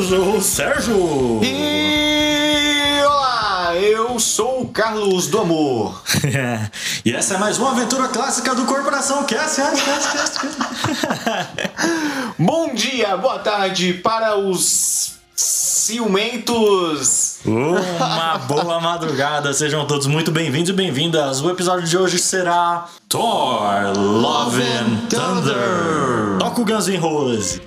sou o Sérgio. E olá, eu sou o Carlos do Amor. E essa é mais uma aventura clássica do Corporação Cast. Bom dia, boa tarde para os ciumentos. Uma boa madrugada, sejam todos muito bem-vindos e bem-vindas. O episódio de hoje será Thor Love and Thunder. Toca o Guns N' Roses.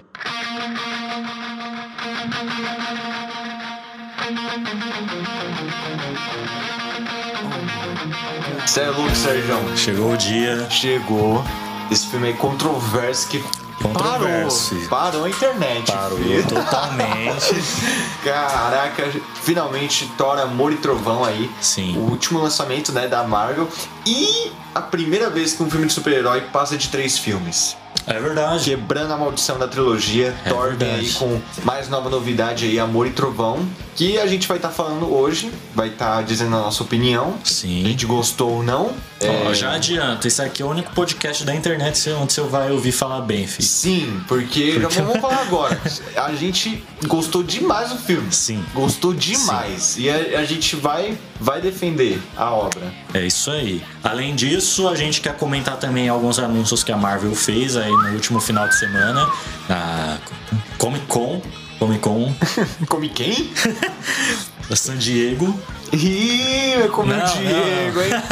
Cê é louco, Sérgio. Chegou o dia. Chegou. Esse filme é controverso que parou a internet. Parou filho. totalmente. Caraca, finalmente Thor, Amor e Trovão aí. Sim. O último lançamento, né, da Marvel. E a primeira vez que um filme de super-herói passa de 3 filmes. É verdade. Quebrando a maldição da trilogia, É Thor vem aí verdade. com mais nova novidade aí, Amor e Trovão, que a gente vai estar falando hoje, vai estar dizendo a nossa opinião, Sim. se a gente gostou ou não. Ó, já adianta, esse aqui é o único podcast da internet onde você vai ouvir falar bem, filho. Sim, porque já vamos falar agora. A gente gostou demais do filme. Sim. Gostou demais. E a gente vai defender a obra. É isso aí. Além disso, a gente quer comentar também alguns anúncios que a Marvel fez aí no último final de semana na Comic Con. Come quem? Da San Diego. Ih, é como o Diego, hein?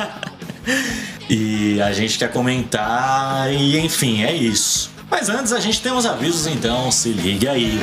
E a gente quer comentar e enfim, é isso. Mas antes a gente tem uns avisos, então se liga aí.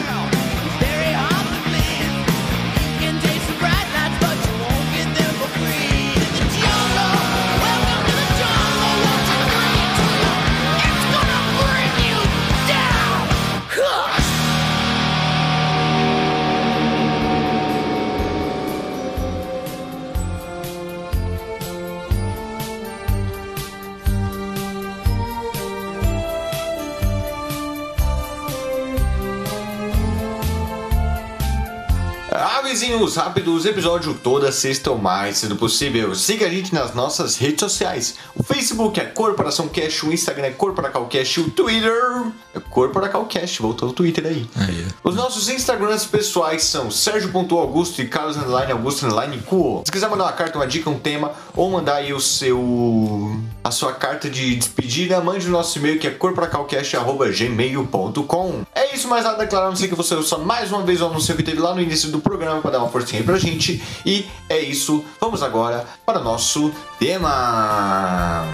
Avisinhos rápidos, episódio toda sexta ou mais, sendo possível. Siga a gente nas nossas redes sociais. O Facebook é Corporação Cast, o Instagram é Corporacalcast, o Twitter é Corporacalcast, voltou o Twitter aí. Os nossos Instagrams pessoais são Sergio.Augusto e Carlos_Augusto_Cuo. Se quiser mandar uma carta, uma dica, um tema, ou mandar aí a sua carta de despedida, mande o nosso e-mail que é corporacalcast@gmail.com. É isso, mais nada a declarar, não sei que você ouça mais uma vez o anúncio que teve lá no início do programa para dar uma forcinha aí pra gente. E é isso, vamos agora para o nosso tema.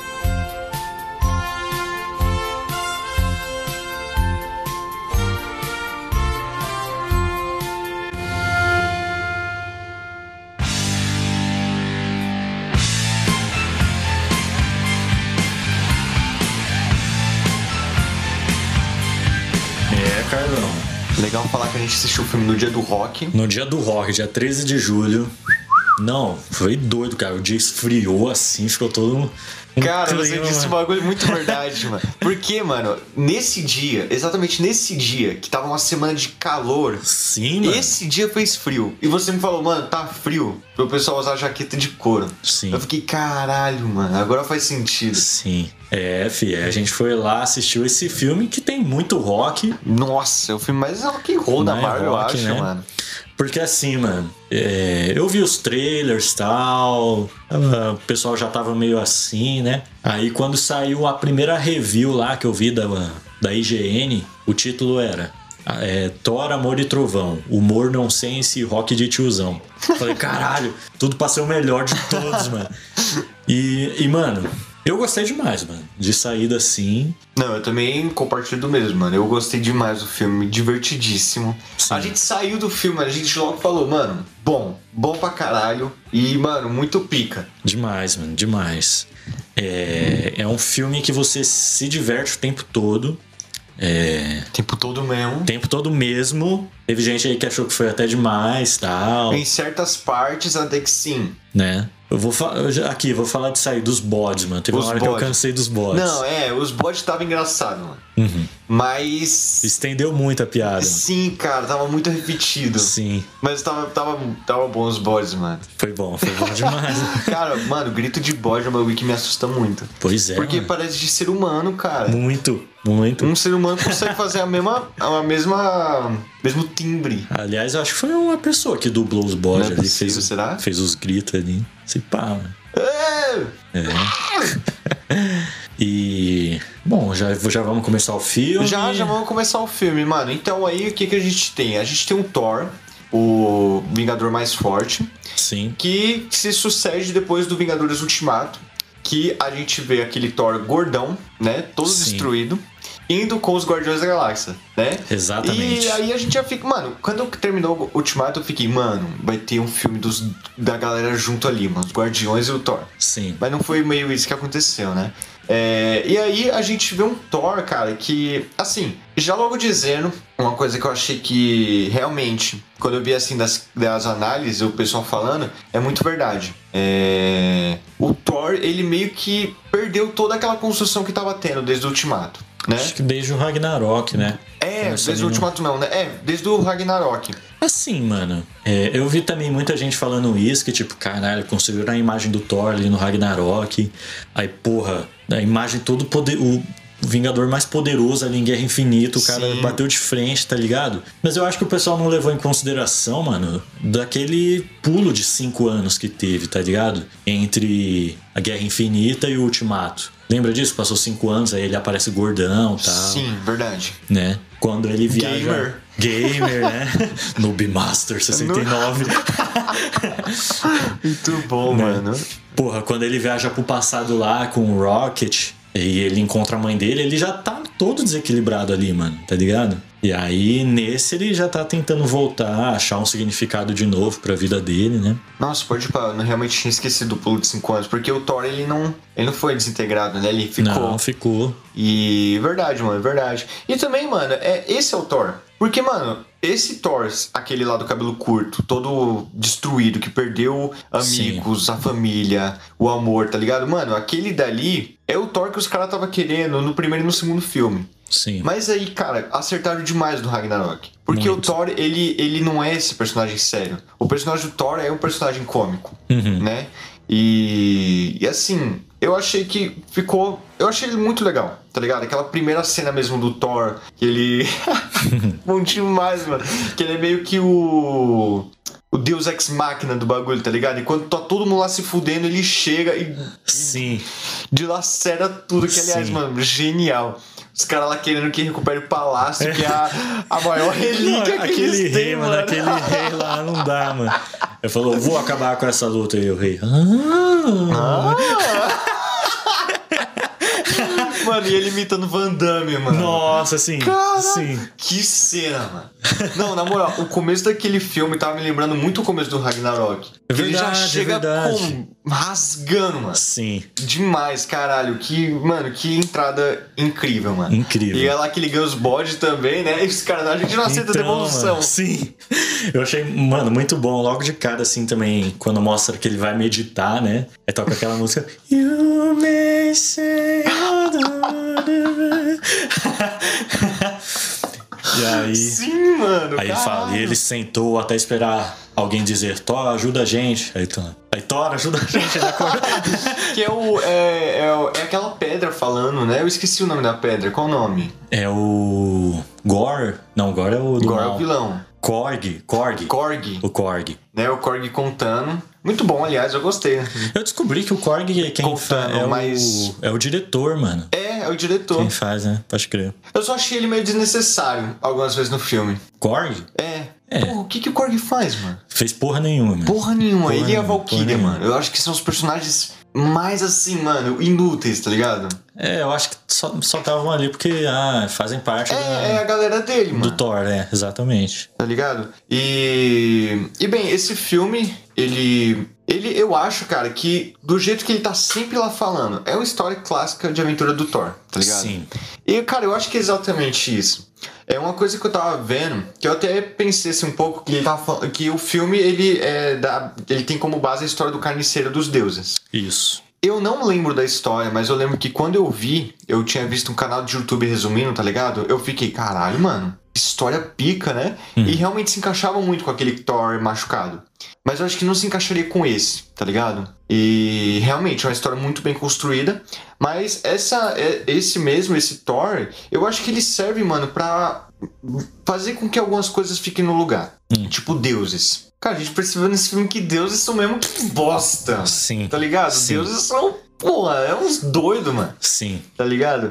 Carlão. Legal falar que a gente assistiu o filme no dia do rock. No dia do rock, dia 13 de julho. Não, foi doido, cara. O dia esfriou assim, ficou todo... Cara, você disse um bagulho muito verdade, mano. Porque, mano, exatamente nesse dia, que tava uma semana de calor, sim, mano. Esse dia fez frio. E você me falou, mano, tá frio, pro pessoal usar jaqueta de couro. Sim. Eu fiquei, caralho, mano, agora faz sentido. Sim. A gente foi lá, assistiu esse filme que tem muito rock. Nossa, é o filme mais rock and roll da Marvel, eu acho, né? Mano. Porque assim, mano, eu vi os trailers e tal, o pessoal já tava meio assim, né? Aí quando saiu a primeira review lá que eu vi da IGN, o título era Thor, Amor e Trovão, humor nonsense e rock de tiozão. Falei, caralho, tudo pra ser o melhor de todos, mano. E mano... Eu gostei demais, mano, de saída assim. Não, eu também compartilho do mesmo, mano. Eu gostei demais do filme, divertidíssimo. Sim. A gente saiu do filme, a gente logo falou, mano, bom pra caralho. E, mano, muito pica. Demais, mano, demais. É um filme que você se diverte o tempo todo. Tempo todo mesmo. Tempo todo mesmo. Teve gente aí que achou que foi até demais, tal. Em certas partes até que sim. Né? Eu vou falar disso aí, dos bodes, mano. Teve uma hora que eu cansei dos bodes. Não, os bodes estavam engraçados, mano. Uhum. Mas... Estendeu muito a piada. Sim, cara, tava muito repetido. Sim. Mas tava bom os bodes, mano. Foi bom demais. Cara, mano, o grito de bode é um bagulho que me assusta muito. Pois é. Porque mano. parece de ser humano, cara. Muito. Um ser humano consegue fazer a mesmo timbre. Aliás, eu acho que foi uma pessoa que dublou os bodes Não é ali. possível, será? Fez os gritos ali. Se pá, mano. E... Bom, já vamos começar o filme. Já vamos começar o filme, mano. Então aí, o que a gente tem? A gente tem um Thor, o Vingador mais forte. Sim. Que se sucede depois do Vingadores Ultimato. Que a gente vê aquele Thor gordão, né? Todo destruído. Indo com os Guardiões da Galáxia, né? Exatamente. E aí a gente já fica... Mano, quando terminou o Ultimato, eu fiquei... Mano, vai ter um filme da galera junto ali, mano. Os Guardiões e o Thor. Sim. Mas não foi meio isso que aconteceu, né? E aí a gente vê um Thor, cara, que... Assim, já logo dizendo... Uma coisa que eu achei que realmente... Quando eu vi, assim, das análises, o pessoal falando... É muito verdade. O Thor, ele meio que perdeu toda aquela construção que tava tendo desde o Ultimato. Né? Acho que desde o Ragnarok, né? Desde o Ultimato não, né? Desde o Ragnarok. Assim, mano, eu vi também muita gente falando isso, que tipo, caralho, conseguiram a imagem do Thor ali no Ragnarok. Aí, porra, a imagem todo poder... O Vingador mais poderoso ali em Guerra Infinita, o cara bateu de frente, tá ligado? Mas eu acho que o pessoal não levou em consideração, mano, daquele pulo de 5 anos que teve, tá ligado? Entre a Guerra Infinita e o Ultimato. Lembra disso? Passou 5 anos, aí ele aparece gordão e tal. Sim, verdade. Né? Quando ele viaja... Gamer, né? Noob Master 69. Muito bom, mano. Porra, quando ele viaja pro passado lá com o Rocket e ele encontra a mãe dele, ele já tá todo desequilibrado ali, mano, tá ligado? E aí, nesse, ele já tá tentando voltar, achar um significado de novo pra vida dele, né? Nossa, pode parar, eu realmente tinha esquecido o pulo de 5 anos, porque o Thor, ele não foi desintegrado, né? Ele ficou. Não, ficou. E verdade, mano, verdade. E também, mano, esse é o Thor. Porque, mano, esse Thor, aquele lá do cabelo curto, todo destruído, que perdeu amigos, a família, o amor, tá ligado? Mano, aquele dali é o Thor que os caras tava querendo no primeiro e no segundo filme. Sim. Mas aí, cara, acertaram demais no Ragnarok. Porque o Thor, ele não é esse personagem sério. O personagem do Thor é um personagem cômico, né? E assim, eu achei que ficou... Eu achei ele muito legal, tá ligado? Aquela primeira cena mesmo do Thor, que ele... Bom demais, mano. Que ele é meio que o Deus Ex Machina do bagulho, tá ligado? E quando tá todo mundo lá se fudendo, ele chega e... Sim. Dilacera tudo, que aliás, mano, genial. Os caras lá querendo que recupere o palácio, que é a maior relíquia que aquele eles rei, têm, mano. Aquele rei lá não dá, mano. Ele falou, vou acabar com essa luta. E o rei... Mano, e ele imitando Van Damme, mano. Nossa, sim. Cara, sim. Que cena, mano. Não, na moral, o começo daquele filme tava me lembrando muito o começo do Ragnarok. Verdade, ele já chega rasgando, mano. Sim. Demais, caralho. Que entrada incrível, mano. Incrível. E é lá que ele ganha os bodes também, né? E os caras, a gente não aceita devolução. Mano, sim. Eu achei, mano, muito bom. Logo de cara, assim, também, quando mostra que ele vai meditar, né? Aí toca aquela música. You may say... E aí... Sim, mano. Aí ele fala, e ele sentou até esperar alguém dizer, Thor, ajuda a gente. Aí Thor, ajuda a gente. Que é aquela pedra falando, né? Eu esqueci o nome da pedra. Qual o nome? É o... Gore? Não, Gore é o do Gore mal. é o vilão. Korg. O Korg. Né, o Korg contando. Muito bom, aliás, eu gostei. Eu descobri que o Korg quem faz é o diretor, mano. É o diretor. Quem faz, né? Pode crer. Eu só achei ele meio desnecessário algumas vezes no filme. Korg? É. Pô, o que o Korg faz, mano? Fez porra nenhuma, mano. Porra nenhuma. Ele e a Valkyria, mano. Eu acho que são os personagens mais assim, mano, inúteis, tá ligado? Eu acho que só estavam ali porque fazem parte é a galera dele, mano. Do Thor, exatamente. Tá ligado? E bem, esse filme, ele eu acho, cara, que do jeito que ele tá sempre lá falando, é uma história clássica de aventura do Thor, tá ligado? Sim. E, cara, eu acho que é exatamente isso. É uma coisa que eu tava vendo, que eu até pensei assim, um pouco, que ele tava falando, que o filme, ele tem como base a história do carniceiro dos deuses. Isso. Eu não lembro da história, mas eu lembro que quando eu vi, eu tinha visto um canal de YouTube resumindo, tá ligado? Eu fiquei, caralho, mano, história pica, né? E realmente se encaixava muito com aquele Thor machucado. Mas eu acho que não se encaixaria com esse, tá ligado? E realmente é uma história muito bem construída. Mas esse Thor, eu acho que ele serve, mano, pra fazer com que algumas coisas fiquem no lugar. Tipo deuses. Cara, a gente percebeu nesse filme que deuses são mesmo que bosta. Sim. Tá ligado? Sim. Deuses são, porra, é uns doidos, mano. Sim. Tá ligado?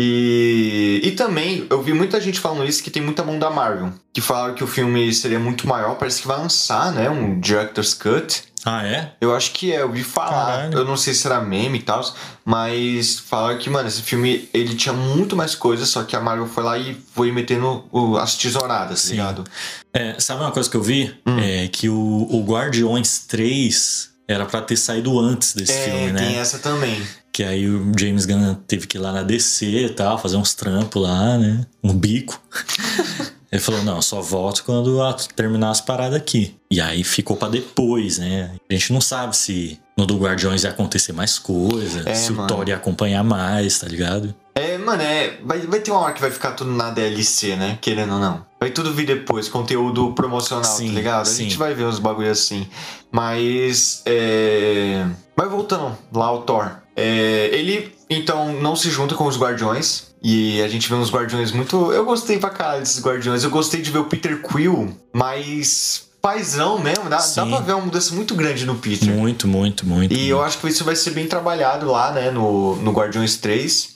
E também, eu vi muita gente falando isso, que tem muita mão da Marvel. Que falaram que o filme seria muito maior. Parece que vai lançar, né? Um Director's Cut. Ah, é? Eu acho que é, eu vi falar. Caralho. Eu não sei se era meme e tal, mas falaram que, mano, esse filme, ele tinha muito mais coisas, só que a Marvel foi lá e foi metendo as tesouradas, tá ligado? Sabe uma coisa que eu vi? É que o Guardiões 3 era pra ter saído antes desse filme, né? Tem essa também. Que aí o James Gunn teve que ir lá na DC e tal, fazer uns trampos lá, né? Um bico. Ele falou, não, só volto quando terminar as paradas aqui. E aí ficou pra depois, né? A gente não sabe se no do Guardiões ia acontecer mais coisa, se mano. o Thor ia acompanhar mais, tá ligado? Mano, vai ter uma hora que vai ficar tudo na DLC, né? Querendo ou não. Vai tudo vir depois, conteúdo promocional, Sim, tá ligado? A sim. gente vai ver uns bagulho assim. Mas, Mas voltando lá ao Thor. Ele, então, não se junta com os Guardiões. E a gente vê uns Guardiões muito... Eu gostei pra caralho desses Guardiões. Eu gostei de ver o Peter Quill mais paizão mesmo. Dá pra ver uma mudança muito grande no Peter. Muito. E eu acho que isso vai ser bem trabalhado lá, né? No Guardiões 3.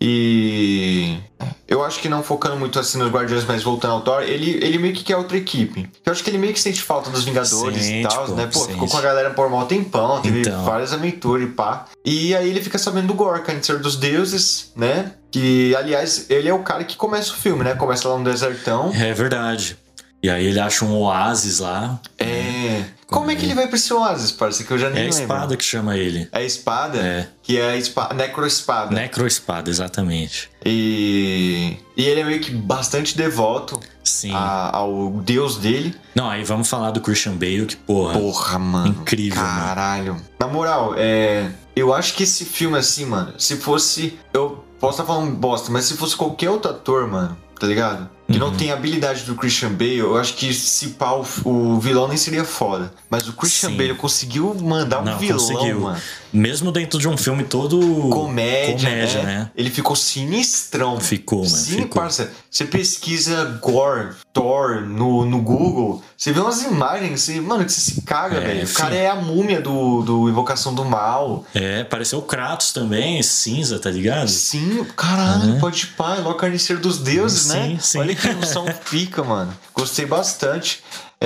E eu acho que não focando muito assim nos Guardiões, mas voltando ao Thor, ele meio que quer outra equipe. Eu acho que ele meio que sente falta dos Vingadores e tal, né? Pô, ficou com a galera por mal tempão, teve várias aventuras e pá. E aí ele fica sabendo do Gorr, Carniceiro dos Deuses, né? Que, aliás, ele é o cara que começa o filme, né? Começa lá no desertão. É verdade. E aí ele acha um oásis lá. Como é que ele vai pra esse oásis, parceiro? Que eu já nem lembro. É a espada que chama ele. É a espada? É. Que é a espada, necroespada. Necroespada, exatamente. E ele é meio que bastante devoto Sim. ao deus dele. Não, aí vamos falar do Christian Bale, que Porra, mano. Incrível, caralho. Mano. Na moral, eu acho que esse filme assim, mano, se fosse... Eu posso estar falando bosta, mas se fosse qualquer outro ator, mano, tá ligado? Que não tem a habilidade do Christian Bale, eu acho que se pá, o vilão nem seria foda. Mas o Christian Bale conseguiu mandar um vilão, mano. Mesmo dentro de um filme todo... Comédia, né? Ele ficou sinistrão. Ficou, mano. Sim, parça. Você pesquisa Gorr, Thor no Google, você vê umas imagens, mano, que você se caga, velho. O cara é a múmia do Invocação do Mal. Pareceu o Kratos também, cinza, tá ligado? Sim, caralho, pode pá, é o Carniceiro dos Deuses, né? Sim. Olha que noção pica, mano. Gostei bastante.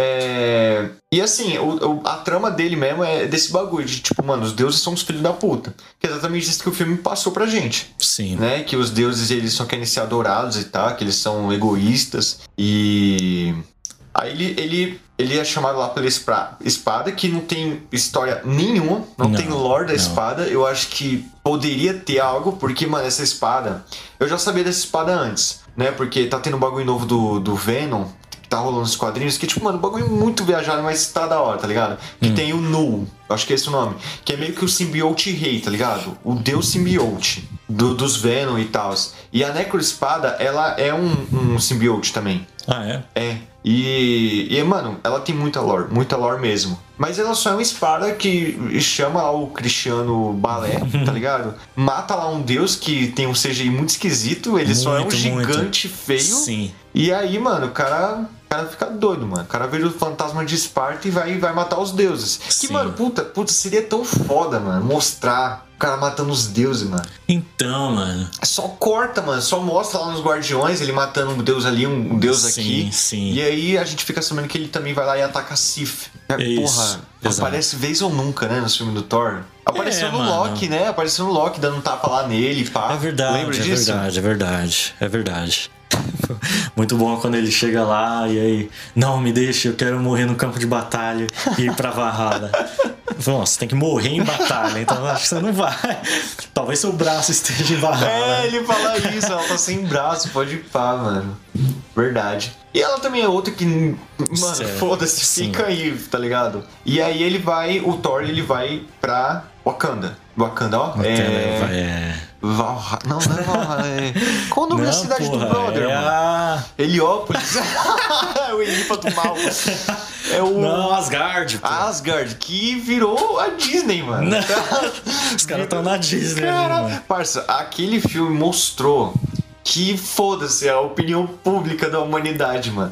E assim, a trama dele mesmo é desse bagulho de tipo, mano, os deuses são os filhos da puta. Que é exatamente isso que o filme passou pra gente. Sim. Né? Que os deuses, eles só querem ser adorados e tal, que eles são egoístas. E aí ele é chamado lá pela espada, que não tem história nenhuma, não tem lore da espada. Eu acho que poderia ter algo, porque, mano, essa espada... Eu já sabia dessa espada antes, né? Porque tá tendo um bagulho novo do Venom, que tá rolando nos quadrinhos, que, tipo, mano, um bagulho muito viajado, mas tá da hora, tá ligado? Que tem o Null, acho que é esse o nome, que é meio que o simbionte rei, tá ligado? O deus simbionte dos Venom e tal. E a Necroespada, ela é um simbionte também. Ah, é? E, mano, ela tem muita lore mesmo. Mas ela só é uma espada que chama lá o Cristiano Balé, tá ligado? Mata lá um deus que tem um CGI muito esquisito, ele só é um gigante feio. Sim. E aí, mano, o cara fica doido, mano. O cara vira o fantasma de Esparta e vai matar os deuses. Sim. Que, mano, puta, seria tão foda, mano, mostrar o cara matando os deuses, mano. Então, mano. Só corta, mano. Só mostra lá nos Guardiões ele matando um deus ali, um deus aqui. Sim. E aí a gente fica sabendo que ele também vai lá e ataca Sif. Isso, aparece vez ou nunca, né, no filme do Thor. Apareceu no Loki, né? Apareceu no Loki dando um tapa lá nele, pá. É verdade, lembra disso? É verdade. Muito bom quando ele chega lá e aí, não, me deixa, eu quero morrer no campo de batalha e ir pra Valhalla. Nossa, você tem que morrer em batalha, então acho que você não vai. Talvez seu braço esteja em Valhalla. Ele fala isso, ela tá sem braço, pode ir pá, mano. Verdade. E ela também é outra que, mano, foda-se, fica aí, tá ligado? E aí o Thor, ele vai pra Wakanda, ó. Wakanda Não é Valhalla. Qual o nome da cidade do brother, mano? Heliópolis. O Elipa do mal. Não, Asgard. Pô. Asgard, que virou a Disney, mano. Os caras estão na Disney. Cara, parça, aquele filme mostrou que foda-se a opinião pública da humanidade, mano.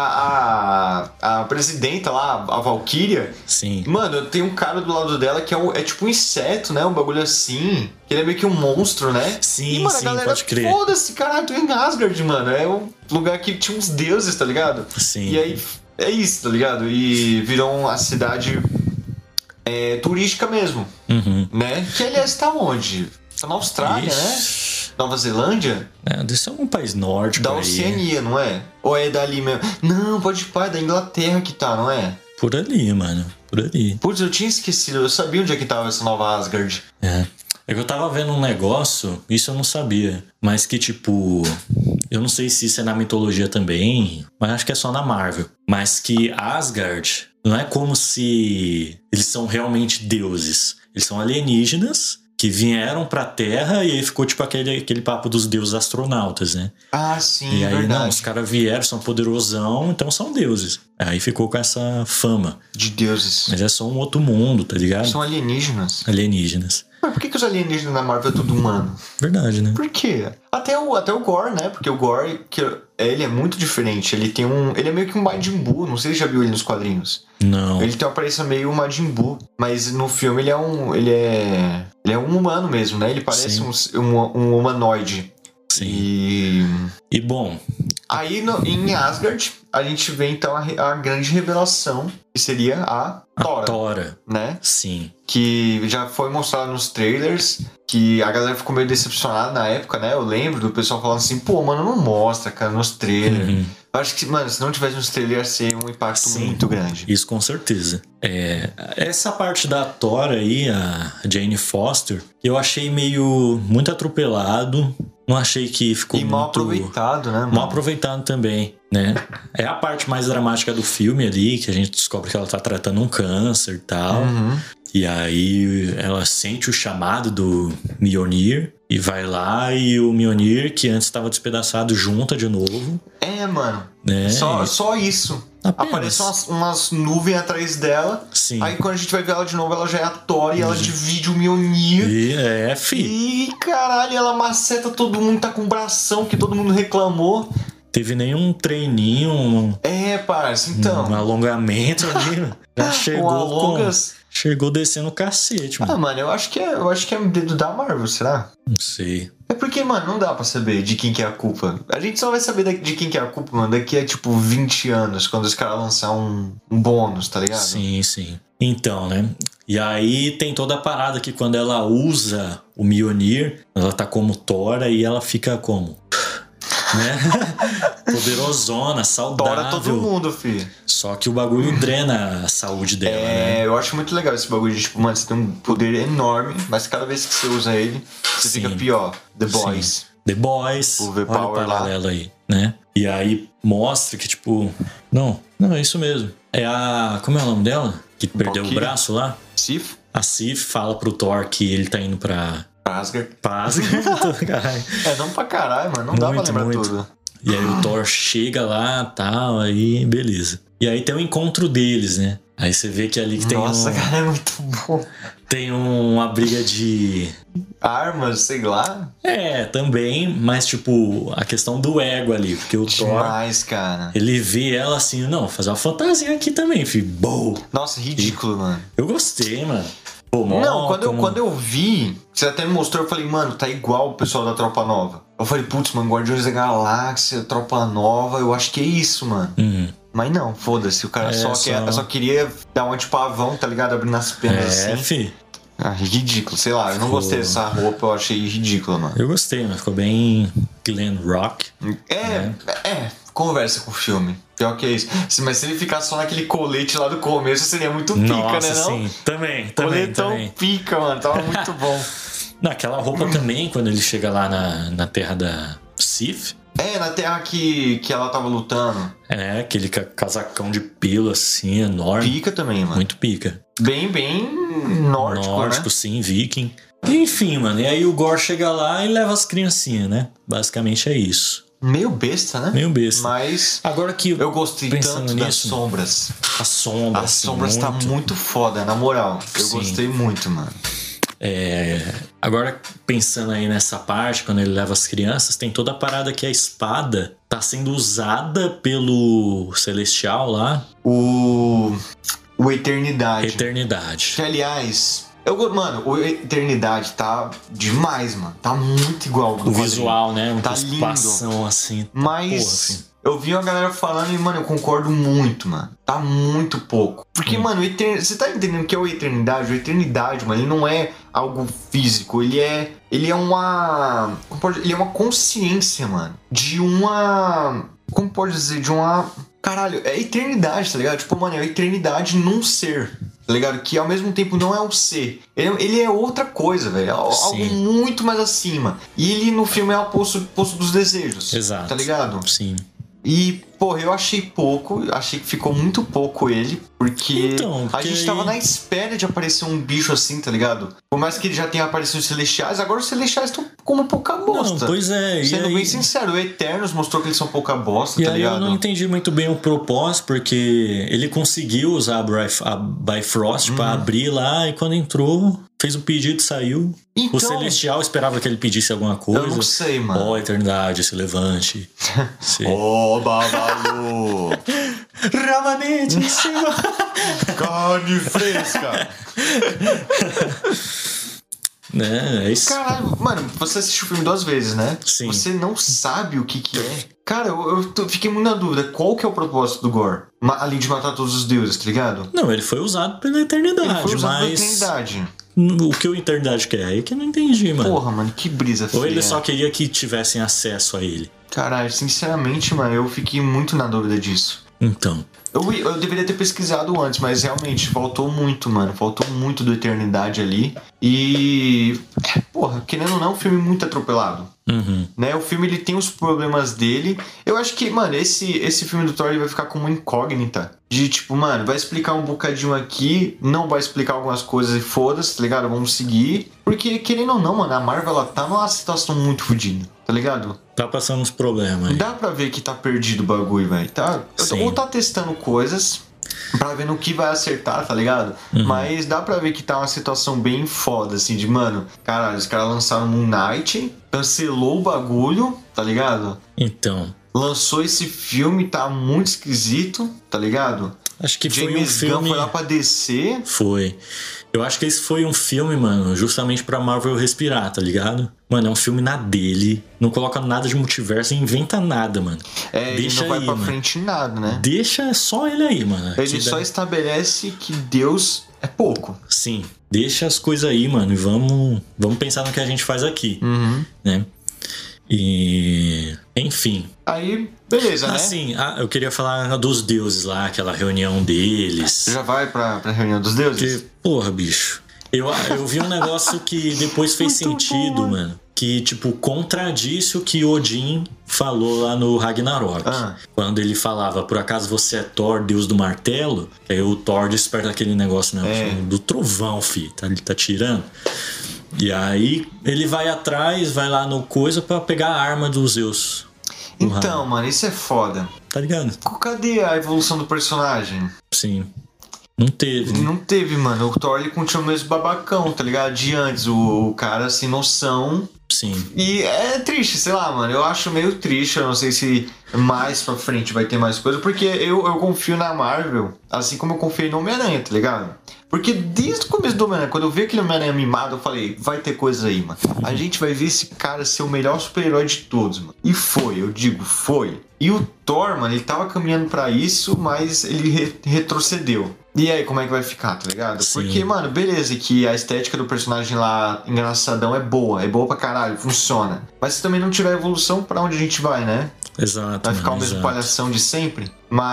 A presidenta lá, a Valkyria. Sim. Mano, tem um cara do lado dela que é tipo um inseto, né? Um bagulho assim. Que ele é meio que um monstro, né? Sim, e, mano, sim, a galera, pode crer. foda-se, caralho, tô em Asgard, mano. É um lugar que tinha uns deuses, tá ligado? Sim. E aí, é isso, tá ligado? E virou uma cidade turística mesmo, né? Que, aliás, tá onde? Tá na Austrália, né? Nova Zelândia? Deve ser um país nórdico da aí. Oceania, não é? Ou é dali mesmo? Não, pode pá, é da Inglaterra que tá, não é? Por ali, mano. Por ali. Putz, eu tinha esquecido. Eu sabia onde é que tava essa nova Asgard. É que eu tava vendo um negócio, isso eu não sabia, mas que tipo, eu não sei se isso é na mitologia também, mas acho que é só na Marvel, mas que Asgard não é como se eles são realmente deuses, eles são alienígenas que vieram pra Terra e aí ficou tipo aquele papo dos deuses astronautas, né? Ah, sim, e aí, verdade. não, os caras vieram, são poderosão, então são deuses. Aí ficou com essa fama. De deuses. Mas é só um outro mundo, tá ligado? São alienígenas. Alienígenas. Mas por que os alienígenas na Marvel é tudo humano? Verdade, né? Por quê? Até o Gore, né? Porque o Gore, ele é muito diferente. Ele é meio que um Majin Buu. Não sei se já viu ele nos quadrinhos. Não. Ele tem uma aparência meio Majin Buu. Mas no filme ele é um humano mesmo, né? Ele parece um humanoide. Sim. E bom... Aí em Asgard a gente vê então a grande revelação, que seria a Thora. Né? Sim. Que já foi mostrado nos trailers, que a galera ficou meio decepcionada na época, né? Eu lembro do pessoal falando assim, pô, mano, não mostra, cara, nos trailers. Eu acho que, mano, se não tivesse nos trailers ia ser um impacto muito grande. Isso com certeza. Essa parte da Thora aí, a Jane Foster, eu achei muito atropelado. Não achei que ficou muito... mal aproveitado, né, mano? Mal aproveitado também, né? É a parte mais dramática do filme ali, que a gente descobre que ela tá tratando um câncer e tal. E aí ela sente o chamado do Mjolnir e vai lá e o Mjolnir, que antes estava despedaçado, junta de novo. Mano. Né? Só isso. Apenas. Aparecem umas nuvens atrás dela. Sim. Aí quando a gente vai ver ela de novo, ela já é a Thor e ela divide o Mjolnir. E caralho, ela maceta todo mundo, tá com um bração que todo mundo reclamou. Teve nenhum treininho. Parça, então. Um alongamento ali. Já chegou chegou descendo o cacete, mano. Mano, eu acho que é dedo da Marvel, será? Não sei. É porque, mano, não dá pra saber de quem que é a culpa. A gente só vai saber de quem que é a culpa, mano, daqui a, tipo, 20 anos, quando os caras lançar um bônus, tá ligado? Sim, sim. Então, né? E aí tem toda a parada que quando ela usa o Mjolnir, ela tá como Thora e ela fica como... né? Poderosona, saudável. Tora todo mundo, filho. Só que o bagulho drena a saúde dela, né? Eu acho muito legal esse bagulho de, tipo, mano, você tem um poder enorme, mas cada vez que você usa ele, você fica pior. The Boys. Sim. The Boys. O V-Power olha o paralelo aí, né? E aí mostra que, tipo... Não, é isso mesmo. É a... Como é o nome dela? Que perdeu o braço lá? Sif. A Sif fala pro Thor que ele tá indo pra... Asgard. Caralho. Não pra caralho, mano. Não dá pra lembrar tudo. E aí o Thor chega lá, tal, aí beleza. E aí tem um encontro deles, né? Aí você vê que ali que tem Nossa, cara, é muito bom. Tem uma briga de... armas, sei lá. Também, mas tipo, a questão do ego ali, porque o Demais, Thor, cara. ele vê ela assim, não, fazer uma fantasia aqui também, filho. Bow. Nossa, ridículo, mano. Eu gostei, mano. Pô, não, quando eu vi, você até me mostrou, eu falei, mano, tá igual o pessoal da Tropa Nova. Eu falei, putz, mano, Guardiões da Galáxia, Tropa Nova, eu acho que é isso, mano. Mas não, foda-se, o cara só queria dar um antipavão, tá ligado? Abrindo as pernas assim. Fi. Ridículo, sei lá, eu não gostei dessa roupa, eu achei ridícula, mano. Eu gostei, mas ficou bem Glam Rock. Conversa com o filme. Pior que é isso. Mas se ele ficar só naquele colete lá do começo, seria muito pica, nossa, né? Não? Sim, também. Coletão pica, mano, tava muito bom. Naquela roupa também, quando ele chega lá na terra da Sif, É, na terra que ela tava lutando. É, aquele casacão de pelo assim, enorme. Pica também, mano. Muito pica. Bem nórdico, né? Sim, viking. Enfim, mano, e aí o Gore chega lá e leva as criancinhas, né? Basicamente é isso. Meio besta, né? Meio besta. Mas agora que eu gostei pensando tanto nisso, das sombras. As sombras. As sombras tá muito foda, na moral. Eu Sim. gostei muito, mano. Agora, pensando aí nessa parte, quando ele leva as crianças, tem toda a parada que a espada tá sendo usada pelo Celestial lá. O Eternidade. Eternidade. Que, aliás, mano, o Eternidade tá demais, mano. Tá muito igual ao do O visual, né? Um tá espação lindo. assim. Mas porra, assim. eu vi uma galera falando e, mano, eu concordo muito, mano. Tá muito pouco. Porque, mano, você tá entendendo o que é o Eternidade? O Eternidade, mano, ele não é algo físico. Ele é uma... Ele é uma consciência, mano. De uma... Como pode dizer? De uma... Caralho, é eternidade, tá ligado? Tipo, mano, é a eternidade num ser, tá ligado? Que ao mesmo tempo não é um ser. Ele é outra coisa, velho. É algo muito mais acima. E ele no filme é o poço dos desejos. Exato. Tá ligado? Sim. E, pô, eu achei pouco, achei que ficou muito pouco ele, porque a gente tava na espera de aparecer um bicho assim, tá ligado? Por mais que ele já tenha aparecido os Celestiais, agora os Celestiais estão como pouca bosta. Não, pois é. Sendo bem sincero, o Eternos mostrou que eles são pouca bosta, tá ligado? Eu não entendi muito bem o propósito, porque ele conseguiu usar a Bifrost pra abrir lá, e quando entrou, fez o pedido e saiu. Então, o Celestial esperava que ele pedisse alguma coisa. Eu não sei, mano. Ó, Eternidade, se levante. Ó, Babalu! Ramanete, senhor! Carne fresca! Né, é isso. Caralho, mano, você assistiu o filme 2 vezes, né? Sim. Você não sabe o que é. Cara, eu fiquei muito na dúvida. Qual que é o propósito do Gore? Além de matar todos os deuses, tá ligado? Não, ele foi usado pela Eternidade, ele foi usado mas... pela Eternidade. O que o Eternidade quer? É que eu não entendi, mano. Porra, mano, que brisa feia. Ou ele só queria que tivessem acesso a ele? Caralho, sinceramente, mano, eu fiquei muito na dúvida disso. Então... Eu deveria ter pesquisado antes, mas realmente faltou muito, mano. Faltou muito do Eternidade ali. E... porra, querendo ou não, é um filme muito atropelado. Uhum. Né? O filme, ele tem os problemas dele. Eu acho que, mano, esse filme do Thor, ele vai ficar como incógnita. De tipo, mano, vai explicar um bocadinho aqui, não vai explicar algumas coisas e foda-se, tá ligado? Vamos seguir. Porque, querendo ou não, mano, a Marvel, ela tá numa situação muito fodida, tá ligado? Tá passando uns problemas aí. Dá pra ver que tá perdido o bagulho, velho. Tá? Eu vou tá testando coisas pra ver no que vai acertar, tá ligado? Uhum. Mas dá pra ver que tá uma situação bem foda, assim, de, mano, caralho, os caras lançaram Moon Knight, cancelou o bagulho, tá ligado? Então... lançou esse filme, tá muito esquisito, tá ligado? Acho que James foi um filme... Gunn foi lá pra descer. Foi. Eu acho que esse foi um filme, mano, justamente pra Marvel respirar, tá ligado? Mano, é um filme na dele, não coloca nada de multiverso, inventa nada, mano. Deixa ele não vai pra frente em nada, né? Deixa só ele aí, mano. Ele só estabelece que Deus é pouco. Sim, deixa as coisas aí, mano, e vamos pensar no que a gente faz aqui, né? E... enfim. Aí, beleza, né? Assim, eu queria falar dos deuses lá, aquela reunião deles. Já vai pra reunião dos deuses? Porra, bicho. Eu vi um negócio que depois fez sentido, mano. Que, tipo, contradisse o que Odin falou lá no Ragnarok. Quando ele falava, por acaso você é Thor, deus do martelo? Aí o Thor desperta aquele negócio, né? Do trovão, fi. Ele tá tirando. E aí ele vai atrás, vai lá no coisa pra pegar a arma dos Zeus. Então, mano, isso é foda. Tá ligado? Cadê a evolução do personagem? Sim. Não teve. Né? Não teve, mano. O Thor, ele continua o mesmo babacão, tá ligado? De antes, o cara sem noção. Sim. E é triste, sei lá, mano. Eu acho meio triste. Eu não sei se mais pra frente vai ter mais coisa. Porque eu confio na Marvel, assim como eu confiei no Homem-Aranha, tá ligado? Porque desde o começo do Homem-Aranha, quando eu vi aquele Homem-Aranha mimado, eu falei, vai ter coisa aí, mano. A gente vai ver esse cara ser o melhor super-herói de todos, mano. E foi, eu digo, foi. E o Thor, mano, ele tava caminhando pra isso, mas ele retrocedeu. E aí, como é que vai ficar, tá ligado? Sim. Porque, mano, beleza que a estética do personagem lá, engraçadão, é boa pra caralho, funciona. Mas se também não tiver evolução, pra onde a gente vai, né? Exato. Vai ficar o mesmo palhação de sempre?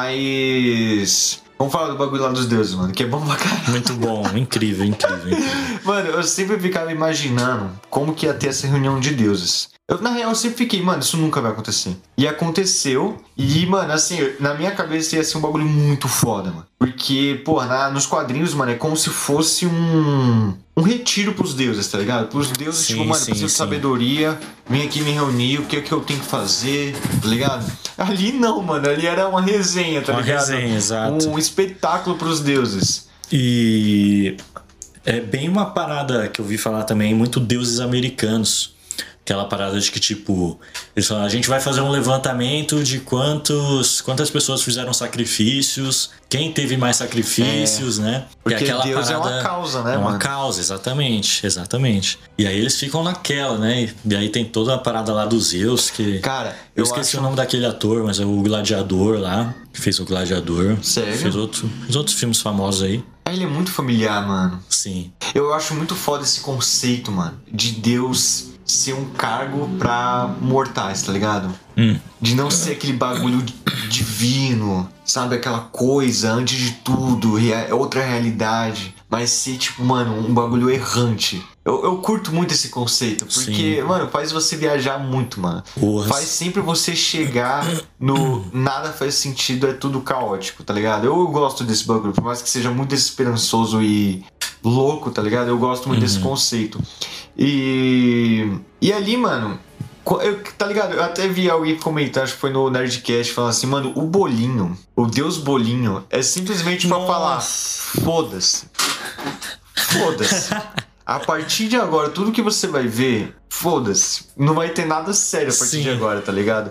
Mas... vamos falar do bagulho lá dos deuses, mano, que é bom pra caralho. Muito bom, incrível. Mano, eu sempre ficava imaginando como que ia ter essa reunião de deuses. Na real, eu sempre fiquei, mano, isso nunca vai acontecer. E aconteceu. E, mano, assim, na minha cabeça ia ser um bagulho muito foda, mano. Porque, porra, nos quadrinhos, mano, é como se fosse um retiro pros deuses, tá ligado? Pros deuses, tipo, mano, preciso de sabedoria, vem aqui me reunir, o que é que eu tenho que fazer, tá ligado? Ali não, mano, ali era uma resenha, tá ligado? Uma resenha, exato. Um espetáculo pros deuses. E é bem uma parada que eu vi falar também, muito deuses americanos. Aquela parada de que, tipo, eles falam, a gente vai fazer um levantamento de quantas pessoas fizeram sacrifícios, quem teve mais sacrifícios, né? Porque aquela Deus parada, é uma causa, né, mano? É uma mano? causa, exatamente. E aí eles ficam naquela, né? E aí tem toda a parada lá dos Zeus, que... Cara, eu esqueci o nome daquele ator, mas é o Gladiador lá, que fez o Gladiador. Sério? Fez outros filmes famosos aí. Ele é muito familiar, mano. Sim. Eu acho muito foda esse conceito, mano, de Deus ser um cargo pra mortais, tá ligado? De não ser aquele bagulho divino, sabe? Aquela coisa, antes de tudo, outra realidade. Mas ser, tipo, mano, um bagulho errante. Eu curto muito esse conceito, porque, mano, faz você viajar muito, mano. Porra. Faz sempre você chegar no nada faz sentido, é tudo caótico, tá ligado? Eu gosto desse bagulho, por mais que seja muito desesperançoso e louco, tá ligado? Eu gosto muito desse conceito. E ali, mano, tá ligado? Eu até vi alguém comentar, acho que foi no Nerdcast, falando assim, mano, o bolinho, o Deus bolinho, é simplesmente pra falar, foda-se. Foda-se. A partir de agora, tudo que você vai ver, foda-se. Não vai ter nada sério a partir de agora, tá ligado?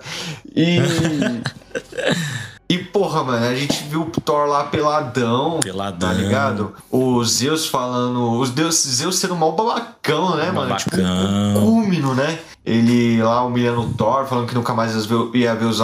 E porra, mano, a gente viu o Thor lá peladão, tá ligado? Os Zeus falando... Zeus sendo mal babacão, né, mano? Tipo, um cúmino, né? Ele lá humilhando o Thor, falando que nunca mais ia ver os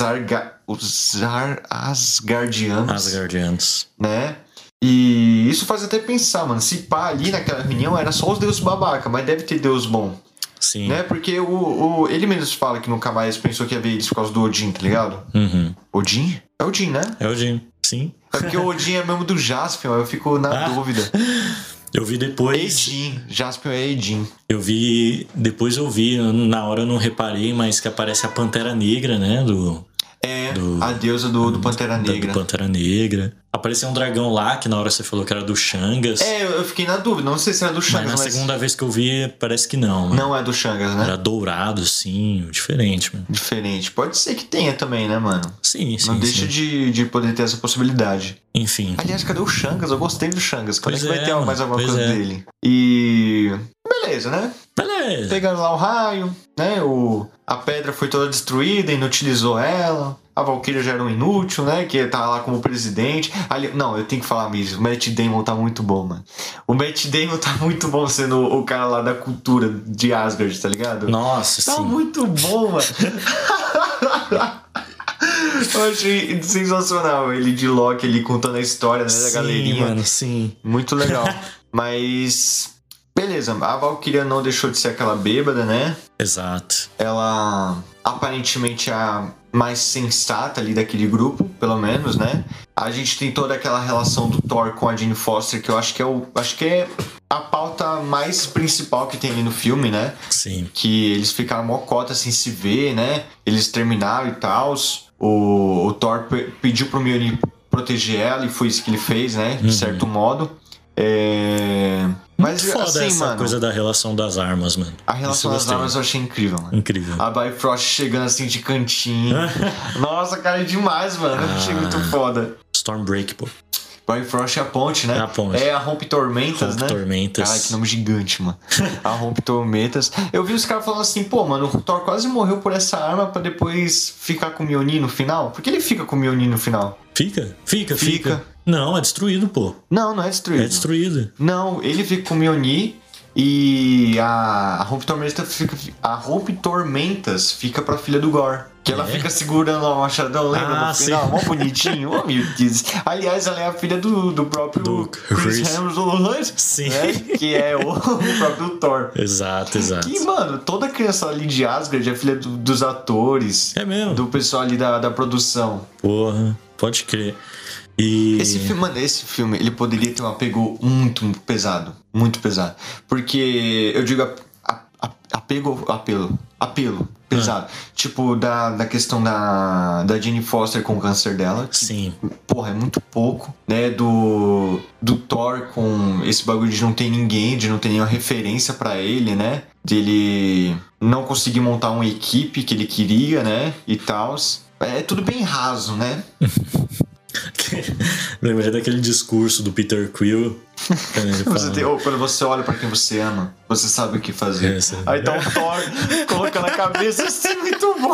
Asgardianos. Né? E isso faz até pensar, mano, se pá ali naquela reunião era só os deuses babaca, mas deve ter deus bom. Sim. Né? Porque ele mesmo fala que nunca mais pensou que ia ver eles por causa do Odin, tá ligado? Odin? É Odin, né? É Odin, sim. É porque o Odin é mesmo do Jaspion, eu fico na dúvida. Eu vi depois... Edin, Jaspion é Edin. Depois eu vi, na hora eu não reparei, mas que aparece a Pantera Negra, né? A deusa do Pantera Negra. Do Pantera Negra. Apareceu um dragão lá, que na hora você falou que era do Shangas. Eu fiquei na dúvida, não sei se era do Shangas. Mas na segunda vez que eu vi, parece que não. Mano. Não é do Shangas, né? Era dourado, sim, diferente, mano. Diferente. Pode ser que tenha também, né, mano? Sim. Não deixa de poder ter essa possibilidade. Enfim. Aliás, cadê o Shangas? Eu gostei do Shangas. Quando é que vai ter mais alguma coisa dele? Beleza, né? Beleza. Pegaram lá o raio, né? A pedra foi toda destruída, inutilizou ela. A Valkyria já era um inútil, né? Que tá lá como presidente. Não, eu tenho que falar mesmo. O Matt Damon tá muito bom, mano. O Matt Damon tá muito bom sendo o cara lá da cultura de Asgard, tá ligado? Nossa, tá sim. Tá muito bom, mano. Eu achei sensacional ele de Loki, ele contando a história, né, da galerinha. Mano, sim. Muito legal. Mas... beleza, a Valkyria não deixou de ser aquela bêbada, né? Exato. Ela aparentemente é a mais sensata ali daquele grupo, pelo menos, né? A gente tem toda aquela relação do Thor com a Jane Foster, que eu acho que é a pauta mais principal que tem ali no filme, né? Sim. Que eles ficaram mocota sem se ver, né? Eles terminaram e tal. O Thor pediu pro Mjolnir proteger ela e foi isso que ele fez, né? De certo modo. Mas muito foda assim, essa mano, coisa da relação das armas, mano. A relação das armas eu achei incrível, mano. Incrível. A Bifrost chegando assim de cantinho. Nossa, cara, é demais, mano. Eu achei muito foda. Stormbreak, pô. Bifrost é a ponte, né? É a ponte. É a Rompe-Tormentas, né? Rompe-Tormentas. Caralho, que nome gigante, mano. A Rompe-Tormentas. Eu vi os caras falando assim, pô, mano, o Thor quase morreu por essa arma pra depois ficar com o Mjolnir no final. Por que ele fica com o Mjolnir no final? Fica. Não, é destruído, pô. Não é destruído. É destruído. Não, ele fica com o Mjolnir e a Rompe-Tormentas fica pra filha do Gore. Que ela fica segurando o machadão, lembra? No final, mó bonitinho. Oh, meu Deus. Aliás, ela é a filha do próprio Chris Hemsworth. Sim. Né? Que é o próprio Thor. Exato. E, mano, toda criança ali de Asgard é filha dos atores. É mesmo. Do pessoal ali da produção. Porra, pode crer. E... Esse filme, ele poderia ter um apego muito pesado. Muito pesado. Porque, eu digo apelo. apelo pesado. Tipo, da questão da Jane Foster com o câncer dela. Que, Sim. porra, é muito pouco, né? Do Thor com esse bagulho de não ter ninguém, de não ter nenhuma referência pra ele, né? De ele não conseguir montar uma equipe que ele queria, né? E tal. É tudo bem raso, né? Lembrei daquele discurso do Peter Quill. Quando você olha pra quem você ama, você sabe o que fazer. Aí tá o Thor colocando a cabeça assim, muito bom.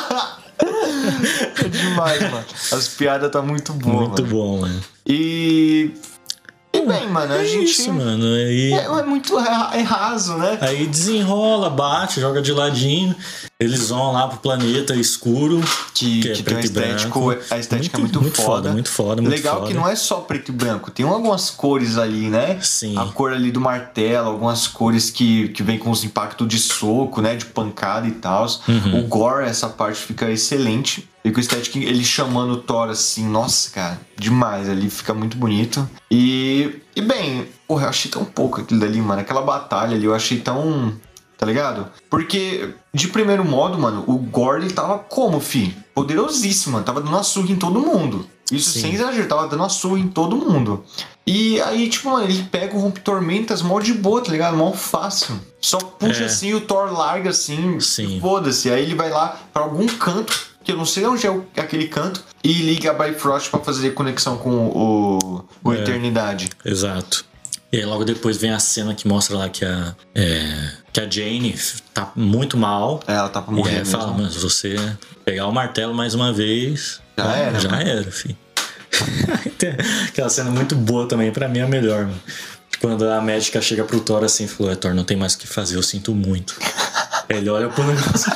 É demais, mano. As piadas tá muito boas. Muito bom, mano. E bem, mano, a gente. Isso, mano. Aí... É muito raso, né? Aí desenrola, bate, joga de ladinho. Eles vão lá pro planeta escuro. Que é tem a estética muito foda. Muito foda. Legal que não é só preto e branco. Tem algumas cores ali, né? Sim. A cor ali do martelo, algumas cores que vem com os impactos de soco, né? De pancada e tal. O gore, essa parte fica excelente. E com o estética, ele chamando o Thor assim, nossa, cara, demais. Ali fica muito bonito. E bem, porra, eu achei tão pouco aquilo dali, mano. Aquela batalha ali, eu achei tão... Tá ligado? Porque, de primeiro modo, mano, o Gore, ele tava como, fi? Poderosíssimo, mano. Tava dando uma surra em todo mundo. Isso sem exagero, tava dando uma surra em todo mundo. E aí, tipo, mano, ele pega o Rompe-Tormentas mó de boa, tá ligado? Mó fácil. Só puxa assim, o Thor larga assim, foda-se. Aí ele vai lá pra algum canto, que eu não sei onde é aquele canto, e liga a Bifrost pra fazer conexão com o Eternidade. Exato. E aí logo depois vem a cena que mostra lá que a Jane tá muito mal. Ela tá pra morrer. E aí fala, mano, se você pegar o martelo mais uma vez, já era, filho. Tem aquela cena muito boa também, pra mim é a melhor, mano. Quando a médica chega pro Thor assim e falou, Thor, não tem mais o que fazer, eu sinto muito. Ele olha pro negócio.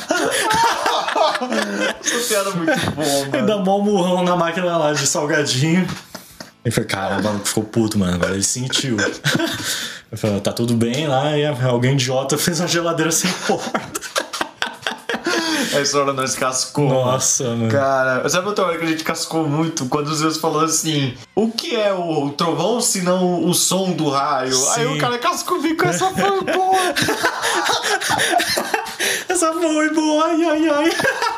Essa piada é muito boa, mano. Ele dá mó murrão na máquina lá de salgadinho. Ele falou, cara, o maluco ficou puto, mano. Agora ele sentiu. Eu falei, tá tudo bem lá. E alguém idiota fez uma geladeira sem porta. Essa hora nós cascou. Nossa, mano. Cara, sabe outra hora que a gente cascou muito? Quando o Zeus falou assim: o que é o trovão se não o som do raio? Sim. Aí o cara cascou com essa foi boa. Essa foi boa, ai.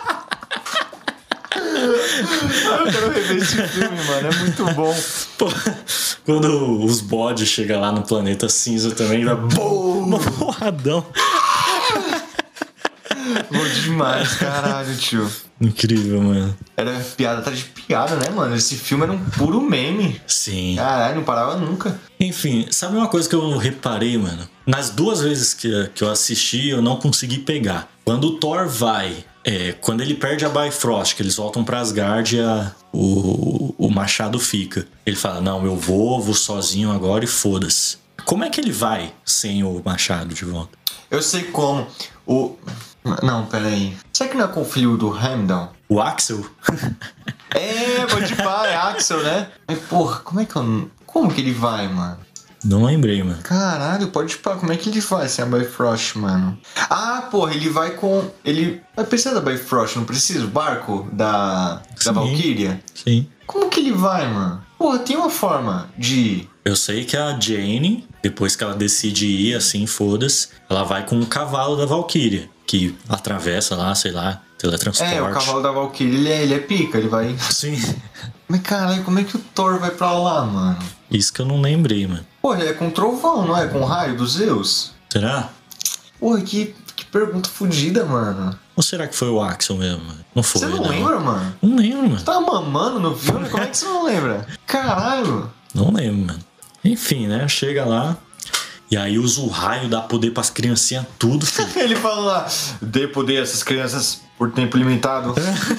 Eu quero rever esse filme, mano. É muito bom. Pô, quando os bodes chegam lá no planeta cinza também, dá uma porradão. Bom demais, caralho, tio. Incrível, mano. Era piada atrás de piada, né, mano? Esse filme era um puro meme. Sim. Caralho, não parava nunca. Enfim, sabe uma coisa que eu reparei, mano? Nas duas vezes que eu assisti, eu não consegui pegar. Quando o Thor vai... quando ele perde a Bifrost, que eles voltam pra Asgard, o machado fica. Ele fala, não, eu vou sozinho agora e foda-se. Como é que ele vai sem o machado de volta? Eu sei como. Não, peraí. Será que não é com o filho do Heimdall? O Axel? Pode falar, é Axel, né? Mas, porra, como que ele vai, mano? Não lembrei, mano. Caralho, pode falar, como é que ele vai sem a Bifrost, mano? Ah, porra, ele vai com... Ele vai precisar da Bifrost, não precisa? O barco da Valkyria? Sim. Como que ele vai, mano? Porra, tem uma forma de... Eu sei que a Jane, depois que ela decide ir, assim, foda-se, ela vai com o cavalo da Valkyria, que atravessa lá, sei lá, teletransporte. O cavalo da Valkyria, ele é pica, ele vai... Sim. Mas caralho, como é que o Thor vai pra lá, mano? Isso que eu não lembrei, mano. Porra, ele é com trovão, não é? Com o raio dos Zeus? Será? Porra, que pergunta fodida, mano. Ou será que foi o Axel mesmo, mano? Não foi, Você não lembra, mano? Não lembro, mano. Você tava mamando no filme? Como é que você não lembra? Caralho. Não lembro, mano. Enfim, né? Chega lá. E aí usa o raio, dá poder pras criancinhas tudo, filho. Ele fala lá, dê poder a essas crianças por tempo limitado.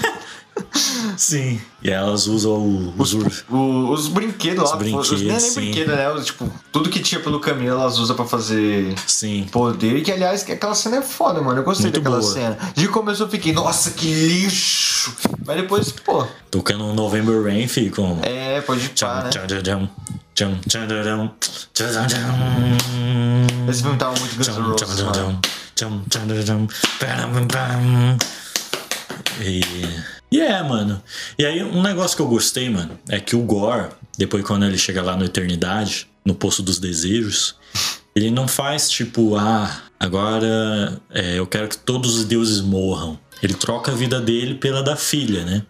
Sim. E elas usam os brinquedos lá. Os brinquedos, nem sim. brinquedo, né? Tipo, tudo que tinha pelo caminho elas usam pra fazer poder. E que, aliás, aquela cena é foda, mano. Eu gostei muito daquela cena. De começo eu fiquei, nossa, que lixo. Mas depois, pô... Tocando um November Rain, filho, como... pode ir pá, né? Esse filme tava muito Guns N' Roses, mano. Mano. E aí, um negócio que eu gostei, mano, é que o Gore, depois quando ele chega lá no Eternidade, no Poço dos Desejos, Ele não faz tipo, agora eu quero que todos os deuses morram. Ele troca a vida dele pela da filha, né?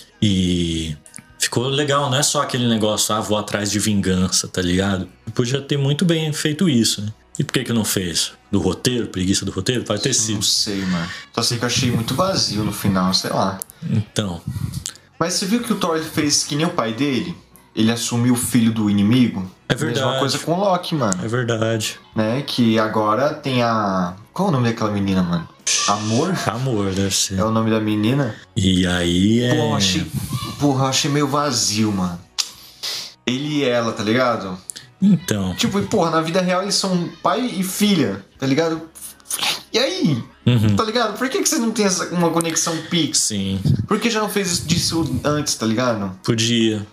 E ficou legal, não é só aquele negócio, vou atrás de vingança, tá ligado? Podia ter muito bem feito isso, né? E por que não fez? Do roteiro? Preguiça do roteiro? Pode ter sido. Não sei, mano. Só sei que eu achei muito vazio no final, sei lá. Então. Mas você viu que o Thor fez que nem o pai dele? Ele assumiu o filho do inimigo? É verdade. Mesma coisa com o Loki, mano. É verdade. Né? Que agora tem a... Qual é o nome daquela menina, mano? Amor? Amor, deve ser. É o nome da menina? E aí eu achei meio vazio, mano. Ele e ela, tá ligado? Então. Tipo, na vida real eles são pai e filha, tá ligado? E aí? Uhum. Tá ligado? Por que você não tem uma conexão Pix? Sim. Por que já não fez disso antes, tá ligado? Podia,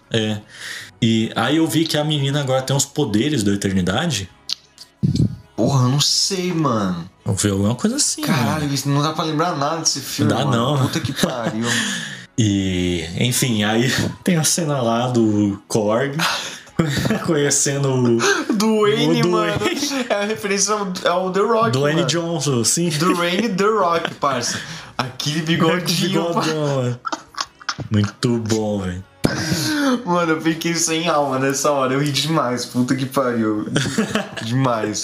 E aí eu vi que a menina agora tem uns poderes da eternidade. Porra, eu não sei, mano. Eu vi alguma coisa assim. Caralho, mano. Isso não dá pra lembrar nada desse filme, Não dá, mano. não. Puta que pariu. E, enfim, aí tem a cena lá do Korg conhecendo o Dwayne, mano. Dwayne. É a referência ao The Rock, Dwayne mano. Johnson, sim. Dwayne The Rock, parça. Aquele bigodinho, Bigodão, mano. Muito bom, velho. Mano, eu fiquei sem alma nessa hora. Eu ri demais. Puta que pariu. Demais.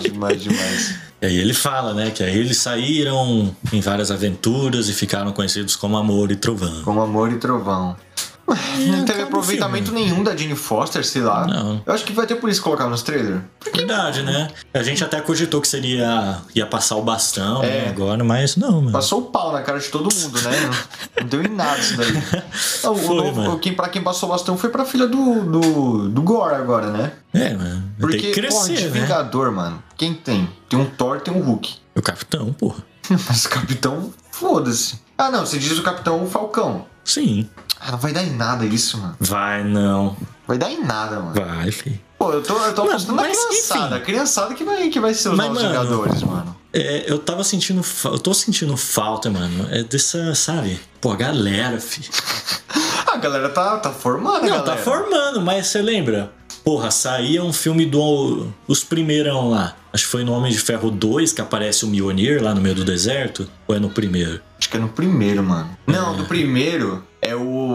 E aí ele fala, né, que aí eles saíram em várias aventuras e ficaram conhecidos como Amor e Trovão. Como Amor e Trovão. Não teve aproveitamento nenhum da Jane Foster, sei lá. Não. Eu acho que vai ter por isso colocar nos trailers. Verdade, né? A gente até cogitou que ia passar o bastão, né, agora, mas não, mano. Passou o pau na cara de todo mundo, né? Não deu em nada isso daí. Não, pra quem passou o bastão foi pra filha do Gore agora, né? Mano. Porque, tem que crescer, de né? Vingador, mano. Quem tem? Tem um Thor, tem um Hulk. O Capitão, porra. Mas o Capitão, foda-se. Ah, não, você diz o Capitão Falcão. Sim. Não vai dar em nada isso, mano. Vai, não. Vai dar em nada, mano. Vai, filho. Pô, eu tô apostando na mas, criançada. enfim. A criançada que vai ser os novos Vingadores, mano. Eu tô sentindo falta, mano. Dessa, sabe? Pô, a galera, filho. A galera tá formando, Não, galera. tá formando, mas você lembra? Porra, saía um filme os primeirão lá. Acho que foi no Homem de Ferro 2 que aparece o Mjolnir lá no meio do deserto. Ou é no primeiro? Acho que é no primeiro, mano. Não, do primeiro é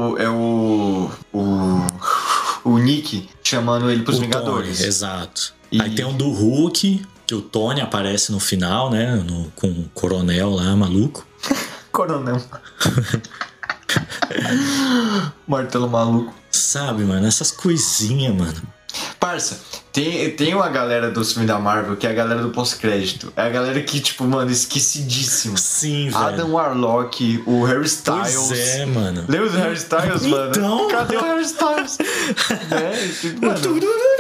o Nick chamando ele pros Vingadores. Tony, exato. Aí tem um do Hulk, que o Tony aparece no final, né? Com o coronel lá, maluco. Coronel. Martelo maluco. Sabe, mano? Essas coisinhas, mano. Parça, tem uma galera do filme da Marvel que é a galera do pós-crédito. É a galera que, tipo, mano, esquecidíssimo. Sim, velho. Adam Warlock, o Harry Styles. Pois é, mano. Lembra do Harry Styles, mano? Então... Cadê o Harry Styles? Mano.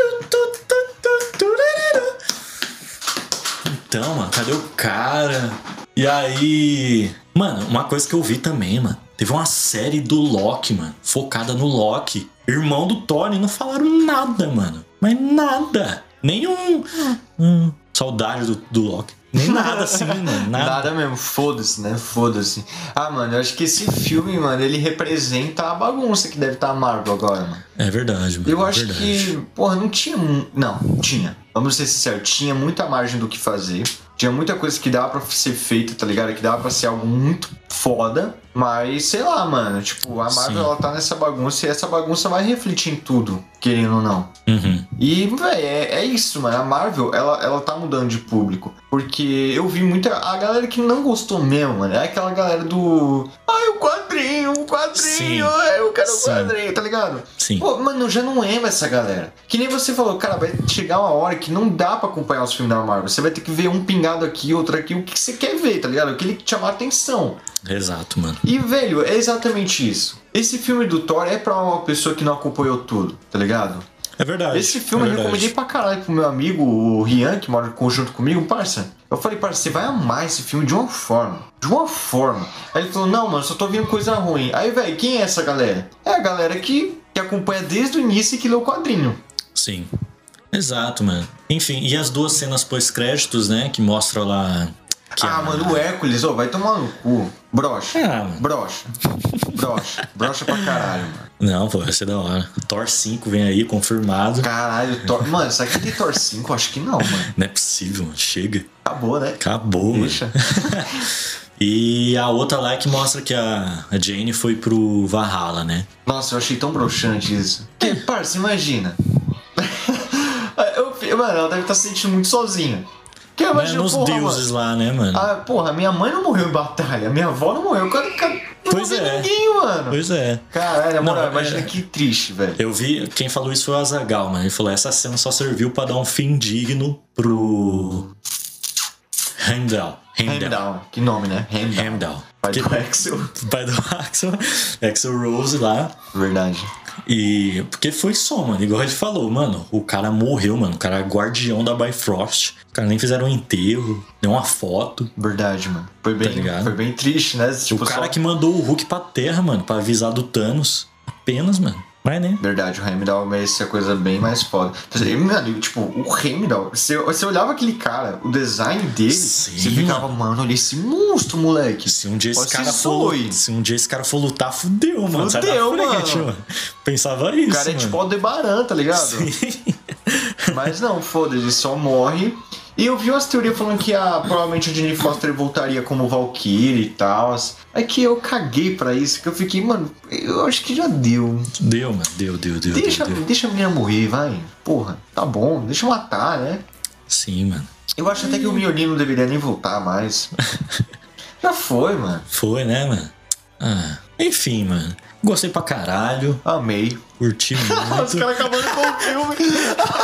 Então, mano, cadê o cara? E aí... Mano, uma coisa que eu vi também, mano. Teve uma série do Loki, mano. Focada no Loki. Irmão do Tony. Não falaram nada, mano. Mas nada. Nenhum... saudade do Loki. Nem nada assim, mano. Nada mesmo. Foda-se, né? Foda-se. Ah, mano, eu acho que esse filme, mano, ele representa a bagunça que deve estar a Marvel agora, mano. É verdade, mano. Eu acho verdade. que, porra, não tinha... Não, tinha. Vamos ser sinceros. Tinha muita margem do que fazer. Tinha muita coisa que dava pra ser feita, tá ligado? Que dava pra ser algo muito foda. Mas, sei lá, mano. Tipo, a Marvel, ela tá nessa bagunça. E essa bagunça vai refletir em tudo, querendo ou não. Uhum. E, velho, é isso, mano. A Marvel, ela tá mudando de público. Porque eu vi muita... A galera que não gostou mesmo, mano. É aquela galera do... Ai, o quadrinho. Sim. Ai, eu quero o Sim. quadrinho, tá ligado? Sim. Pô, mano, já não é mais essa galera. Que nem você falou, cara, vai chegar uma hora que não dá pra acompanhar os filmes da Marvel. Você vai ter que ver um pingado aqui, outro aqui. O que você quer ver, tá ligado? Aquele que te chamar a atenção. Exato, mano. E, velho, é exatamente isso. Esse filme do Thor é pra uma pessoa que não acompanhou tudo, tá ligado? É verdade. Esse filme eu recomendei pra caralho pro meu amigo, o Rian, que mora junto comigo, parça. Eu falei, parça, você vai amar esse filme de uma forma. De uma forma. Aí ele falou, não, mano, só tô vendo coisa ruim. Aí, velho, quem é essa galera? É a galera que acompanha desde o início e que lê o quadrinho. Sim. Exato, mano. Enfim, e as duas cenas pós-créditos, né? Que mostram lá Mano, o Hércules, vai tomar no cu. Brocha. Mano. Brocha pra caralho, mano. Não, pô, vai ser da hora. Thor 5 vem aí, confirmado. Caralho, Thor... Mano, será que tem Thor 5? Acho que não, mano. Não é possível, mano. Chega. Acabou, né? Acabou, Deixa. mano. E a outra lá que mostra que a Jane foi pro Valhalla, né? Nossa, eu achei tão broxante isso. Que, parça, imagina. Mano, ela deve estar se sentindo muito sozinha. Que eu imagino, Nos deuses mano, lá, né, mano? Porra, minha mãe não morreu em batalha, minha avó não morreu. Não Pois vi é. ninguém, mano. Pois é. Caralho, Não, imagina que triste, velho. Eu vi, quem falou isso foi o Azaghal, mano. Ele falou, essa cena só serviu pra dar um fim digno pro Heimdall. Que nome, né? Heimdall. Pai do Axel. Pai do Axel Rose lá. Verdade. E porque foi só, mano. Igual ele falou, mano. O cara morreu, mano. O cara é guardião da Bifrost. Os caras nem fizeram um enterro, nem uma foto. Verdade, mano. Foi bem triste, né? Tipo, o cara que mandou o Hulk pra terra, mano, pra avisar do Thanos. Apenas, mano. Mas, né? Verdade, o Heimdall merece a coisa bem mais foda. Mano, tipo, o Heimdall, você olhava aquele cara, o design dele, Sim, você ficava, mano, olha esse monstro, moleque. Se um dia esse cara for Fudeu, lutar, fudeu, mano. Sai da frente, mano. Pensava isso. O cara é tipo Aldebaran, tá ligado? Sim. Mas não, foda-se, ele só morre. E eu vi umas teorias falando que provavelmente a Jane Foster voltaria como Valkyrie e tal. É que eu caguei pra isso, que eu fiquei, mano, eu acho que já deu. Deu, mano. Deu. Deixa a menina morrer, vai. Porra, tá bom, deixa eu matar, né? Sim, mano. Eu acho até que o Mjolnir não deveria nem voltar mais. Já foi, mano. Foi, né, mano? Enfim, mano. Gostei pra caralho. Amei. Curti muito. Os caras acabando com o filme.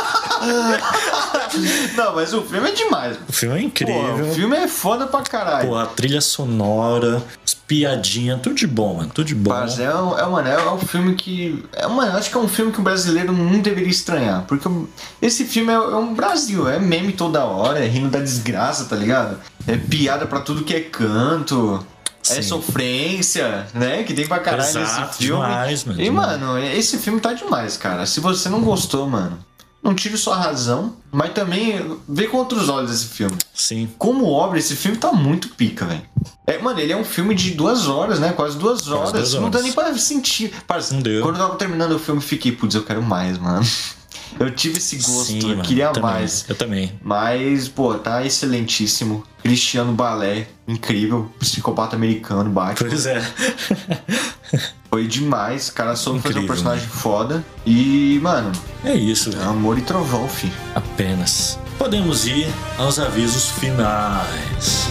Não, mas o filme é demais. O filme é incrível. Pô, o filme é foda pra caralho. Pô, a trilha sonora, as piadinhas, tudo de bom, mano. Tudo de bom. Mas é um filme que... acho que é um filme que o brasileiro não deveria estranhar. Porque esse filme é um Brasil. É meme toda hora, é rindo da desgraça, tá ligado? É piada pra tudo que é canto. É Sim. Sofrência, né? Que tem pra caralho Exato, esse filme. demais, mano, E, demais. mano, esse filme tá demais, cara. Se você não gostou, mano, não tire sua razão, mas também vê com outros olhos esse filme. Sim. Como obra, esse filme tá muito pica, velho. Mano, ele é um filme de 2 horas, né? Quase 2 horas. 2 Não dá horas. nem pra sentir. Parça, Não deu. quando eu tava terminando o filme, eu fiquei, putz, eu quero mais, mano. Eu tive esse gosto, Sim, eu mano, queria também, mais. Eu também. Mas, pô, tá excelentíssimo. Cristiano Balé, incrível. Psicopata americano, Batman. Pois é. Foi demais. O cara soube fazer um Incrível, personagem foda. E, mano, É isso, velho. amor e trovão, fi. Apenas. Podemos ir aos avisos finais.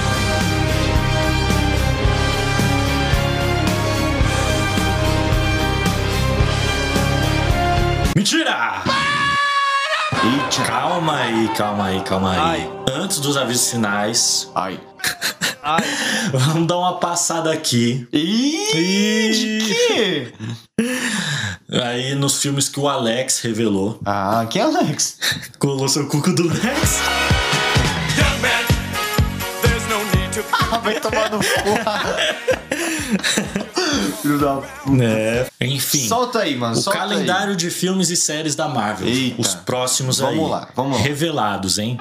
Mentira! Eita. Calma aí. Ai. Antes dos avisos finais, Ai. Ai, vamos dar uma passada aqui. Ih, de quê? Aí nos filmes que o Alex revelou. Ah, quem é Alex? Colou seu cuco do Lex. young man, there's no need to. Vai tomar no cu. Filho da puta. É. Enfim. Solta aí, mano. O solta calendário de filmes e séries da Marvel. Eita. Os próximos Vamos aí. lá, vamos lá. Revelados, hein?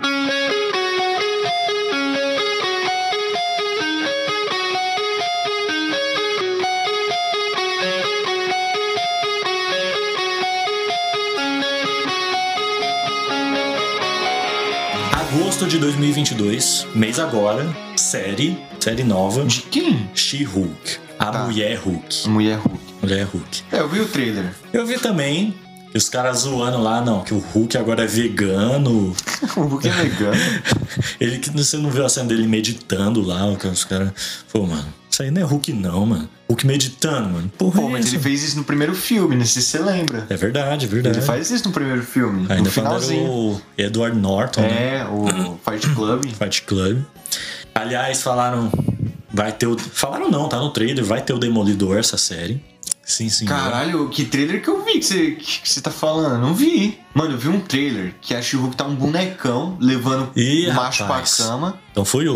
Agosto de 2022, mês agora, série nova, aí. De quem? She-Hulk. A Tá. Mulher Hulk. Mulher Hulk. Mulher Hulk. Eu vi o trailer. Eu vi também que os caras zoando lá, não, que o Hulk agora é vegano. O Hulk é vegano. Ele que você não viu a cena dele meditando lá, os caras. Pô, mano, isso aí não é Hulk, não, mano. Hulk meditando, mano. Porra, Pô, é mas essa? ele fez isso no primeiro filme, não sei se você lembra. É verdade, verdade. Ele faz isso no primeiro filme, Ainda no quando finalzinho. era o Edward Norton, né? É, o Fight Club. Fight Club. Aliás, falaram. Vai ter o. Falaram não, tá no trailer, vai ter o Demolidor essa série. Sim, sim. Caralho, que trailer que eu vi que você tá falando? Não vi. Mano, eu vi um trailer que a She-Hulk tá um bonecão levando Ih, o macho rapaz. pra cama. Então foi outro.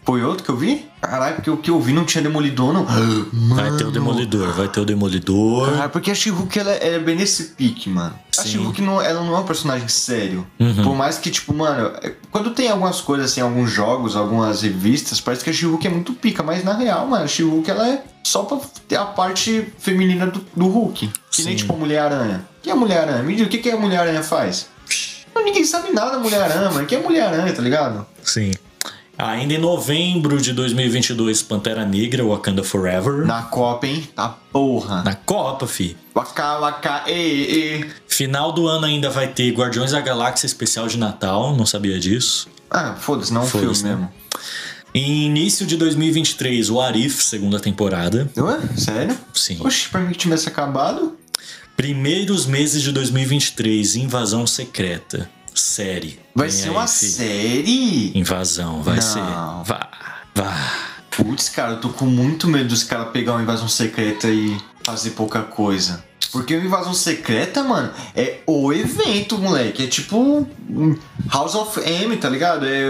Foi outro que eu vi? Caralho, porque o que eu vi não tinha Demolidor, não. Vai ter o Demolidor, vai ter o Demolidor. Caralho, porque a She-Hulk, ela é bem nesse pique, mano. A Sim. She-Hulk, ela não é um personagem sério. Uhum. Por mais que, tipo, mano... Quando tem algumas coisas, assim, alguns jogos, algumas revistas, parece que a She-Hulk é muito pica. Mas, na real, mano, a She-Hulk, ela é só pra ter a parte feminina do Hulk. Que nem, Sim. tipo, a Mulher-Aranha. O que é a Mulher-Aranha? Me diga, o que a Mulher-Aranha faz? Ninguém sabe nada da Mulher-Aranha, mano. O que é Mulher-Aranha, tá ligado? Sim. Ainda em novembro de 2022, Pantera Negra, Wakanda Forever. Na Copa, hein? Tá porra. Na Copa, fi. Waka, e. Final do ano ainda vai ter Guardiões da Galáxia especial de Natal, não sabia disso. Ah, foda-se, não é um filme Foda-se, né? mesmo. Em início de 2023, o Arif, segunda temporada. Ué? Sério? Sim. Oxi, pra mim que tivesse acabado. Primeiros meses de 2023, Invasão Secreta. Série. Vai Vem ser aí, uma fi. série? Invasão, vai Não. ser. Vá. Putz, cara, eu tô com muito medo dos caras pegar uma invasão secreta e fazer pouca coisa. Porque uma invasão secreta, mano, é o evento, moleque. É tipo House of M, tá ligado? É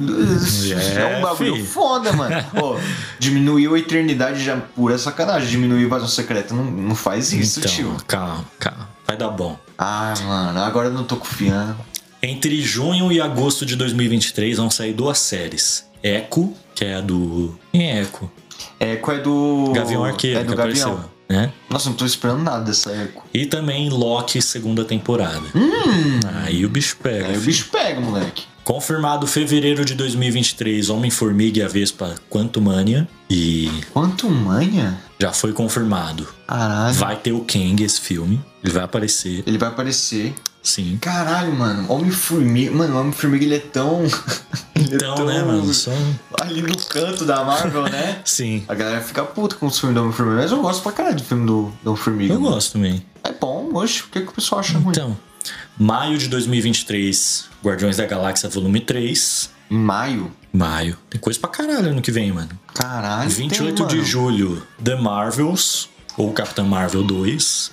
um bagulho fi. foda, mano. Ó, diminuiu a eternidade já pura sacanagem. Diminuiu a invasão secreta. Não faz isso, Então, tio. calma. Vai dar bom. Ah, mano, agora eu não tô confiando. Entre junho e agosto de 2023 vão sair 2 séries. Echo, que é a do... Quem é Echo? Echo é do... Gavião Arqueiro, É do que Gavião. apareceu, né? Nossa, não tô esperando nada dessa Echo. E também Loki, segunda temporada. Aí o bicho pega. Aí o filho. bicho pega, moleque. Confirmado fevereiro de 2023, Homem-Formiga e a Vespa Quantumania. E Quanto manha? já foi confirmado. Caralho. Vai ter o Kang, esse filme. Ele vai aparecer, Ele vai aparecer. sim. Caralho, mano. Homem-Formiga. Mano, o Homem-Formiga ele é tão. Ele é Então, tão né, mano? Só... ali no canto da Marvel, né? Sim. A galera fica puta com os filmes do Homem-Formiga. Mas eu gosto pra caralho do filme do Homem-Formiga. Eu mano. gosto também. É bom, oxe. O que o pessoal acha ruim? Então, maio de 2023, Guardiões da Galáxia Volume 3. Em maio? Maio. Tem coisa pra caralho ano que vem, mano. Caralho. 28 tem, de mano. julho, The Marvels, ou Capitã Marvel 2.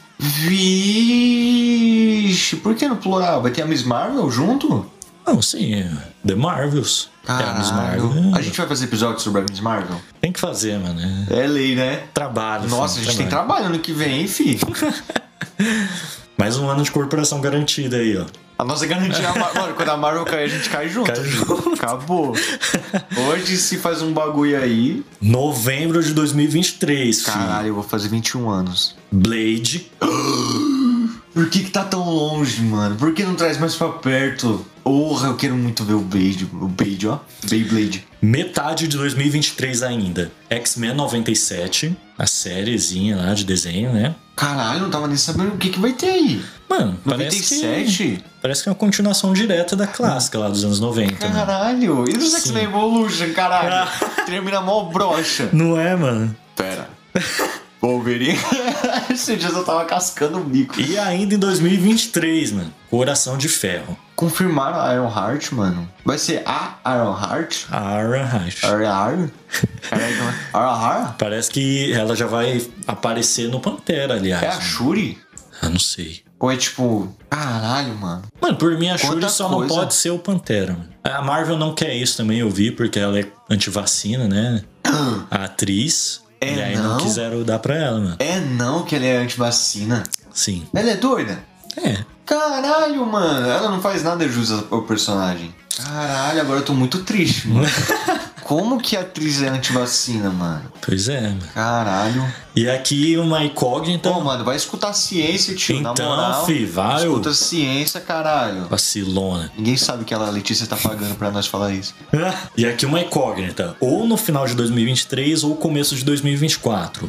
Vixe. Por que no plural? Vai ter a Miss Marvel junto? Não, sim, é The Marvels. É a Miss Caralho. Marvel. A gente vai fazer episódio sobre a Miss Marvel? Tem que fazer, mano. É lei, né? Trabalho. Nossa, filho, a gente tem trabalho ano que vem, hein, fi? Mais um ano de corporação garantida aí, ó. A nossa garantia é a Marvel. Mano, quando a Marvel cair, a gente cai junto. Cai junto. Acabou. Hoje, se faz um bagulho aí... Novembro de 2023, filho. Caralho, eu vou fazer 21 anos. Blade. Por que tá tão longe, mano? Por que não traz mais pra perto? Porra, eu quero muito ver o Blade. O Blade, ó. Beyblade. Metade de 2023 ainda. X-Men 97. A sériezinha lá de desenho, né? Caralho, não tava nem sabendo o que vai ter aí. Mano, 97? Parece que é uma continuação direta da clássica lá dos anos 90. Né? Caralho. E do Sim. X-Men Evolution, caralho? Termina mó brocha. Não é, mano? Pera. Wolverine. Esse dia eu tava cascando o bico. E ainda em 2023, mano. Coração de Ferro. Confirmaram a Iron Heart, mano. Vai ser a Iron Heart? Iron Heart. Iron Heart? Parece que ela já vai aparecer no Pantera, aliás. É a Shuri? Ah, não sei. Ou é tipo... Caralho, mano. Mano, por mim a Quanta Shuri só coisa. não pode ser o Pantera, mano. A Marvel não quer isso também, eu vi, porque ela é antivacina, né? A atriz. É, e aí não não? quiseram dar pra ela, mano. É não que ela é antivacina. Sim. Ela é doida? É. Caralho, mano. Ela não faz nada jus ao personagem. Caralho, agora eu tô muito triste, mano. Como que a atriz é antivacina, mano? Pois é, mano. Caralho. E aqui uma incógnita. Pô, mano, vai escutar ciência, tio. Então, na moral. fi, vai, ô. Escuta ciência, caralho. Vacilona. Ninguém sabe que a Letícia tá pagando pra nós falar isso. E aqui uma incógnita. Ou no final de 2023 ou começo de 2024.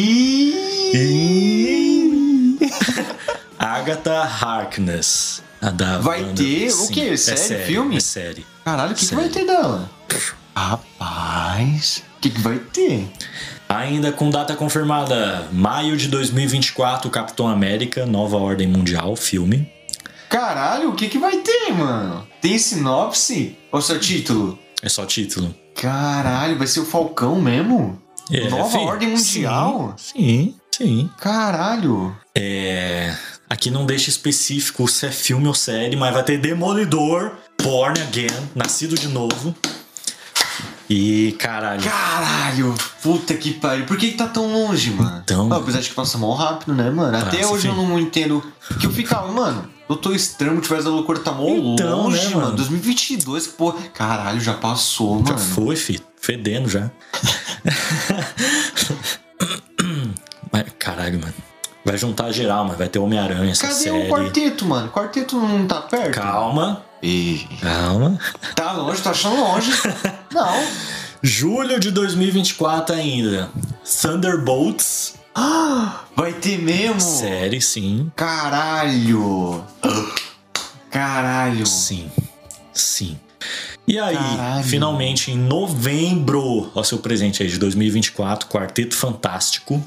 Agatha Harkness. A da Vai Wanda. ter? O Sim, quê? Série? Filme? É série. Caralho, o que Sério. vai ter dela? Rapaz, o que vai ter? Ainda com data confirmada, maio de 2024, Capitão América, Nova Ordem Mundial, filme. Caralho, o que vai ter, mano? Tem sinopse? Ou só título? É só título. Caralho, vai ser o Falcão mesmo? É, Nova fi. Ordem Mundial? Sim. Caralho. Aqui não deixa específico se é filme ou série, mas vai ter Demolidor, Born Again, Nascido de Novo. E caralho. Caralho, puta que pariu. Por que tá tão longe, mano? Então, apesar de que passa mal rápido, né, mano? Até passa, hoje eu não entendo. Que eu ficava, mano, Doutor Estranho, Multiverso da Loucura tá mó Então, longe, né, mano. mano? 2022, pô. Caralho, já passou, mano. Já foi, filho. Fedendo já. Mas, caralho, mano. Vai juntar geral, mas vai ter Homem-Aranha, essa Cadê série. o quarteto, mano? O quarteto não tá perto? Calma. Ih, Calma. tá longe, tô achando longe. Não. Julho de 2024 ainda. Thunderbolts. Vai ter mesmo? Série, sim. Caralho. Caralho. Sim. Sim. E aí, Caralho. finalmente, em novembro, ó, seu presente aí de 2024, Quarteto Fantástico.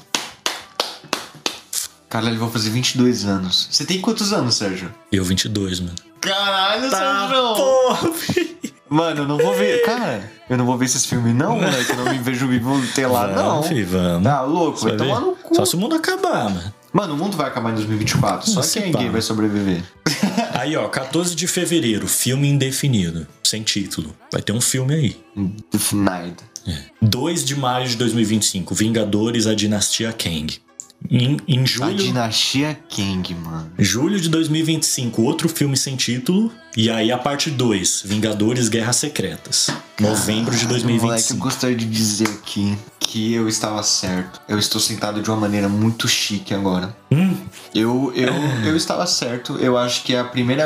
Caralho, eu vou fazer 22 anos. Você tem quantos anos, Sérgio? Eu, 22, mano. Caralho, Tá, Sérgio. porra, filho. Mano, eu não vou ver. Cara, eu não vou ver esses filmes, não, moleque. Eu não me vejo vivo ter lá, não. Filho, vamos. Tá louco, vai Você vai tomar ver? no cu. Só se o mundo acabar, mano. Mano, o mundo vai acabar em 2024. Só Se quem pá. gay vai sobreviver. Aí, ó, 14 de fevereiro, filme indefinido, sem título. Vai ter um filme aí. Definido. 2 de maio de 2025, Vingadores, a Dinastia Kang. Em A julho, Dinastia Kang, mano. julho de 2025, outro filme sem título. E aí a parte 2, Vingadores, Guerras Secretas. Novembro de Moleque, eu 2025. gostaria de dizer aqui que eu estava certo. Eu estou sentado de uma maneira muito chique agora. Eu estava certo. Eu acho que é a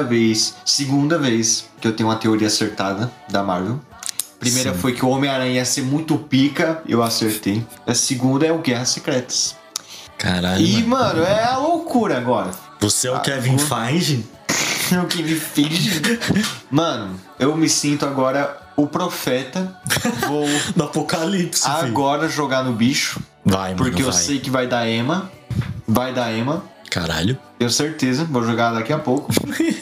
segunda vez que eu tenho uma teoria acertada da Marvel. Primeira foi que o Homem-Aranha ia ser muito pica, eu acertei. A segunda é o Guerras Secretas. Caralho, E, mano. mano, é a loucura agora. Você é o Kevin Feige? O que me finge. Mano, eu me sinto agora o profeta. Vou Do Apocalipse, filho. agora jogar no bicho. Vai, mano, Porque eu vai. sei que vai dar Emma. Vai dar Emma. Caralho. Tenho certeza. Vou jogar daqui a pouco.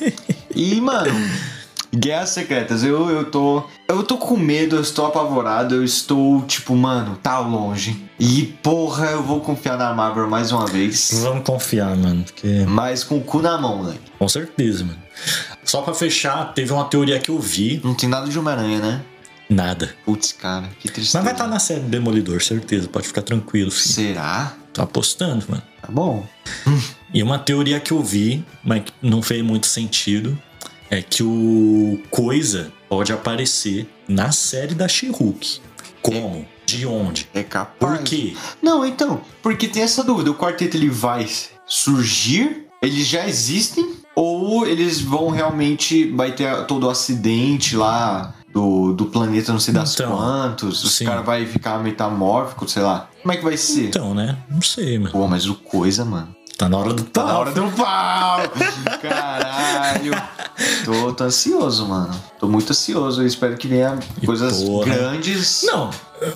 E, mano, Guerras Secretas. Eu tô com medo, eu estou apavorado. Eu estou, tipo, mano, tá longe. E, porra, eu vou confiar na Marvel mais uma vez. Vamos confiar, mano. Porque... Mas com o cu na mão, moleque. Com certeza, mano. Só pra fechar, teve uma teoria que eu vi. Não tem nada de Homem-Aranha, né? Nada. Putz, cara, que tristeza. Mas vai estar na série Demolidor, certeza. Pode ficar tranquilo, filho. Será? Tô apostando, mano. Tá bom. E uma teoria que eu vi, mas que não fez muito sentido, é que o Coisa pode aparecer na série da She-Hulk. Como? De onde? É capaz. Por quê? Não, então, porque tem essa dúvida. O quarteto, ele vai surgir? Eles já existem? Ou eles vão realmente... Vai ter todo o acidente lá do planeta não sei das Então, quantos. Os sim. caras vão ficar metamórfico, sei lá. Como é que vai ser? Então, né? Não sei, mano. Pô, mas o Coisa, mano. Tá na hora do Tá na pau. hora do pau! Caralho! Tô ansioso, mano. Tô muito ansioso. Eu espero que venha coisas porra. grandes. Não.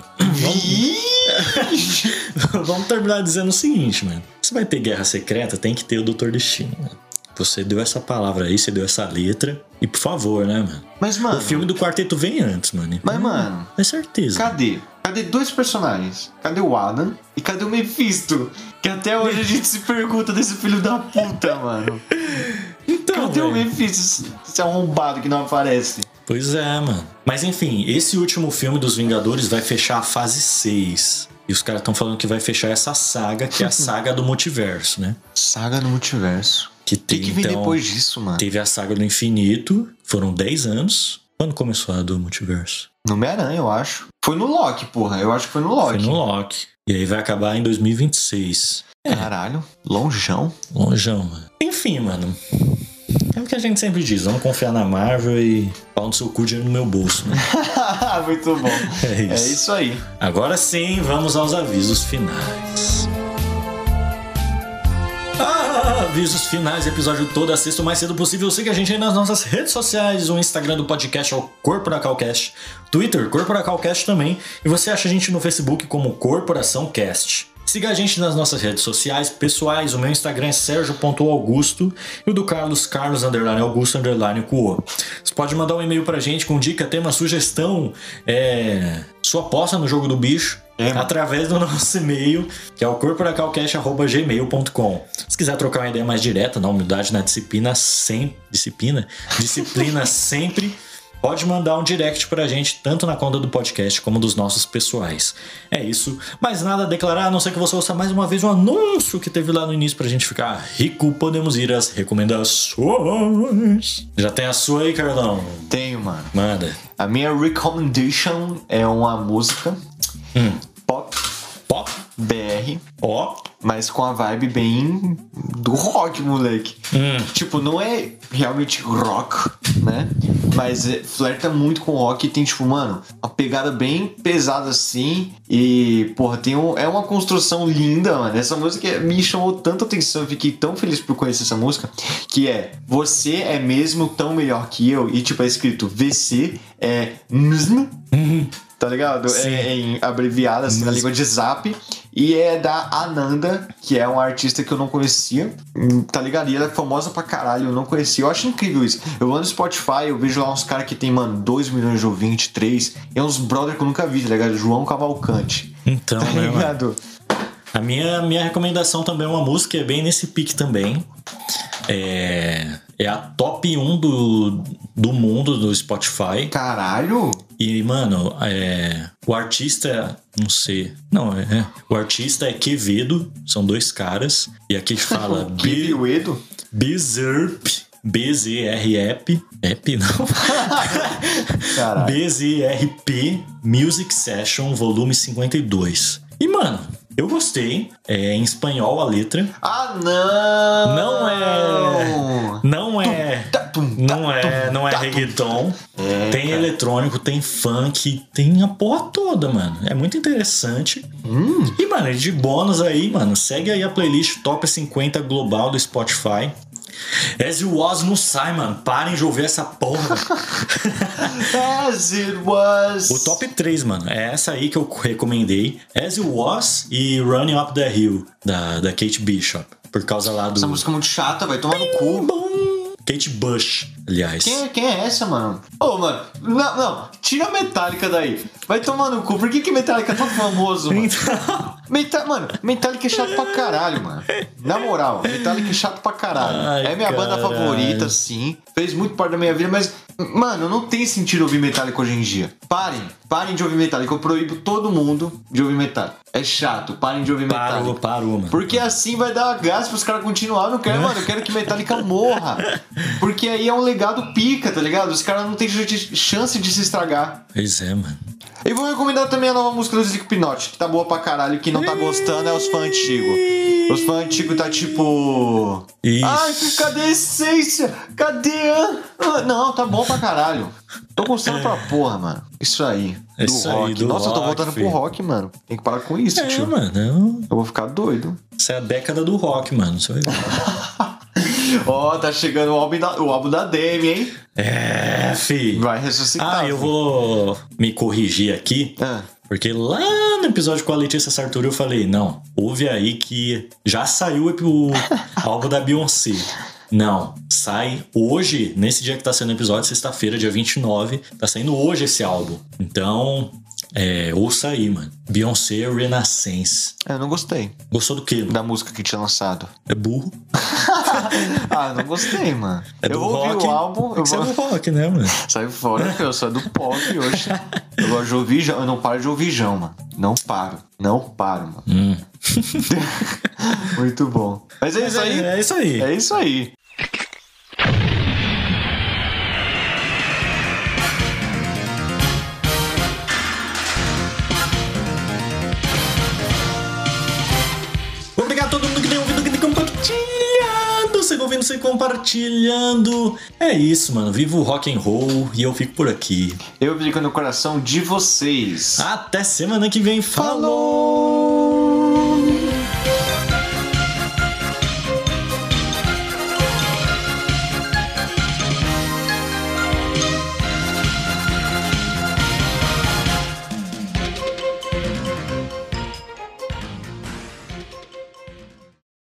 Vixe! Vamos terminar dizendo o seguinte, mano. Se vai ter guerra secreta, tem que ter o Doutor Destino, mano. Você deu essa palavra aí, você deu essa letra. E por favor, né, mano? Mas, mano... O filme do quarteto vem antes, mano. Mas, mano... É certeza. Cadê? Cadê dois personagens? Cadê o Adam? E cadê o Mephisto? Que até hoje a gente se pergunta desse filho da puta, mano. Então, Cadê o velho. Mephisto? Esse arrombado que não aparece. Pois é, mano. Mas enfim, esse último filme dos Vingadores vai fechar a fase 6. E os caras estão falando que vai fechar essa saga, que é a saga do multiverso, né? Saga no multiverso. Que O que vem então, depois disso, mano? teve a saga do infinito, foram 10 anos. Quando começou a do multiverso? No Homem-Aranha, eu acho. Foi no Loki, porra. Eu acho que foi no Loki. Foi no Loki. E aí vai acabar em 2026. Caralho, longeão. Longeão, mano. Enfim, mano. É o que a gente sempre diz, vamos confiar na Marvel e pau no seu cu, dinheiro no meu bolso, né? Muito bom. É isso. É isso aí. Agora sim, vamos aos avisos finais. Avisos finais, episódio toda sexta o mais cedo possível. Siga a gente aí nas nossas redes sociais. O Instagram do podcast é o Corporacalcast, Twitter, Corporacalcast também. E você acha a gente no Facebook como Corporação Cast. Siga a gente nas nossas redes sociais pessoais. O meu Instagram é sergio.augusto e o do Carlos, Carlos_Augusto_Cuo. Você pode mandar um e-mail pra gente com dica, tema, sugestão, sua aposta no jogo do bicho. Através do nosso e-mail, que é o corporacalcast@gmail.com. Se quiser trocar uma ideia mais direta, na humildade, na disciplina sempre, pode mandar um direct pra gente, tanto na conta do podcast como dos nossos pessoais. É isso. Mais nada a declarar, a não ser que você ouça mais uma vez o anúncio que teve lá no início pra gente ficar rico. Podemos ir às recomendações. Já tem a sua aí, Carlão? Tenho, mano. Manda. A minha recommendation é uma música pop Pop? BR, Ó. mas com a vibe bem do rock, moleque. Tipo, não é realmente rock, né? Mas flerta muito com rock e tem, tipo, mano, uma pegada bem pesada assim. E, porra, é uma construção linda, mano. Essa música me chamou tanta atenção, eu fiquei tão feliz por conhecer essa música. Que é Você é mesmo tão melhor que eu. E, tipo, é escrito VC é tá ligado? É em abreviada, assim, na língua de Zap. E é da Ananda, que é uma artista que eu não conhecia, tá ligado? E ela é famosa pra caralho, eu não conhecia. Eu acho incrível isso. Eu vou no Spotify, eu vejo lá uns caras que tem, mano, 2 milhões de ouvintes, 3. E é uns brother que eu nunca vi, tá ligado? João Cavalcante. Então, Tá né, mano? ligado? A minha recomendação também é uma música, é bem nesse pique também. É a top 1 do mundo do Spotify. Caralho! E, mano, o artista, não sei. Não, o artista é Quevedo, são 2 caras. E aqui fala Quevedo? Bizerp. BZRP. Ep, não. Caralho. BZRP Music Session, volume 52. E, mano, eu gostei. É em espanhol a letra. Ah, não! Não é reggaeton. Tem cara. eletrônico, tem funk, tem a porra toda, mano. É muito interessante. E, mano, de bônus aí, mano, segue aí a playlist Top 50 Global do Spotify. As It Was não sai, mano. Parem de ouvir essa porra. As It Was. O top 3, mano, é essa aí que eu recomendei. As It Was e Running Up the Hill, da Kate Bishop. Por causa lá do... Essa música é muito chata, vai tomar no cu. Kate Bush, aliás. Quem é essa, mano? Ô, mano, não, tira a Metallica daí. Vai tomar no cu. Por que Metallica é tão famoso, mano? Mano, Metallica é chato pra caralho, mano. Na moral, Metallica é chato pra caralho. Ai, é minha banda caralho. favorita, sim. Fez muito parte da minha vida, mas, mano, não tem sentido ouvir Metallica hoje em dia. Parem de ouvir Metallica. Eu proíbo todo mundo de ouvir Metallica. É chato, parem de ouvir Metallica. Parou, mano. Porque assim vai dar gás pros caras continuar. Eu não quero, mano, eu quero que Metallica morra. Porque aí é um legado pica, tá ligado? Os caras não têm chance de se estragar. Pois é, mano. E vou recomendar também a nova música do Slipknot, que tá boa pra caralho. Quem não tá gostando é os fãs antigos. Os fãs antigos tá tipo... Isso. Ai, cadê a essência? Cadê a... Não, tá bom pra caralho. Tô gostando pra porra, mano. Isso aí. Do Isso aí, rock. do Nossa, eu tô rock, voltando filho. pro rock, mano. Tem que parar com isso, tio. Mano. Eu vou ficar doido. Essa é a década do rock, mano. Você vai ver. Ó, tá chegando o álbum da Demi, hein? É, fi. Vai ressuscitar. Eu vou me corrigir aqui. Porque lá no episódio com a Letícia Sartori eu falei, não, ouve aí que já saiu o álbum da Beyoncé. Não, sai hoje, nesse dia que tá saindo o episódio, sexta-feira, dia 29, tá saindo hoje esse álbum. Então, ouça aí, mano. Beyoncé Renaissance. Eu não gostei Gostou do quê, mano? da música que tinha lançado. É burro. Ah, não gostei, mano. É eu do vou rock. ouvir o álbum. Você é do rock, né, mano? Sai fora, que eu sou do pop hoje. Eu gosto de ouvir Jão. Eu não paro de ouvir Jão, mano. Não paro, mano. Muito bom. Mas é isso aí. É isso aí. É isso aí. Obrigado a todo mundo que tem ouvido, que tem compartilhando. Você ouvindo, você compartilhando. É isso, mano. Viva o rock and roll e eu fico por aqui. Eu fico no coração de vocês. Até semana que vem. Falou!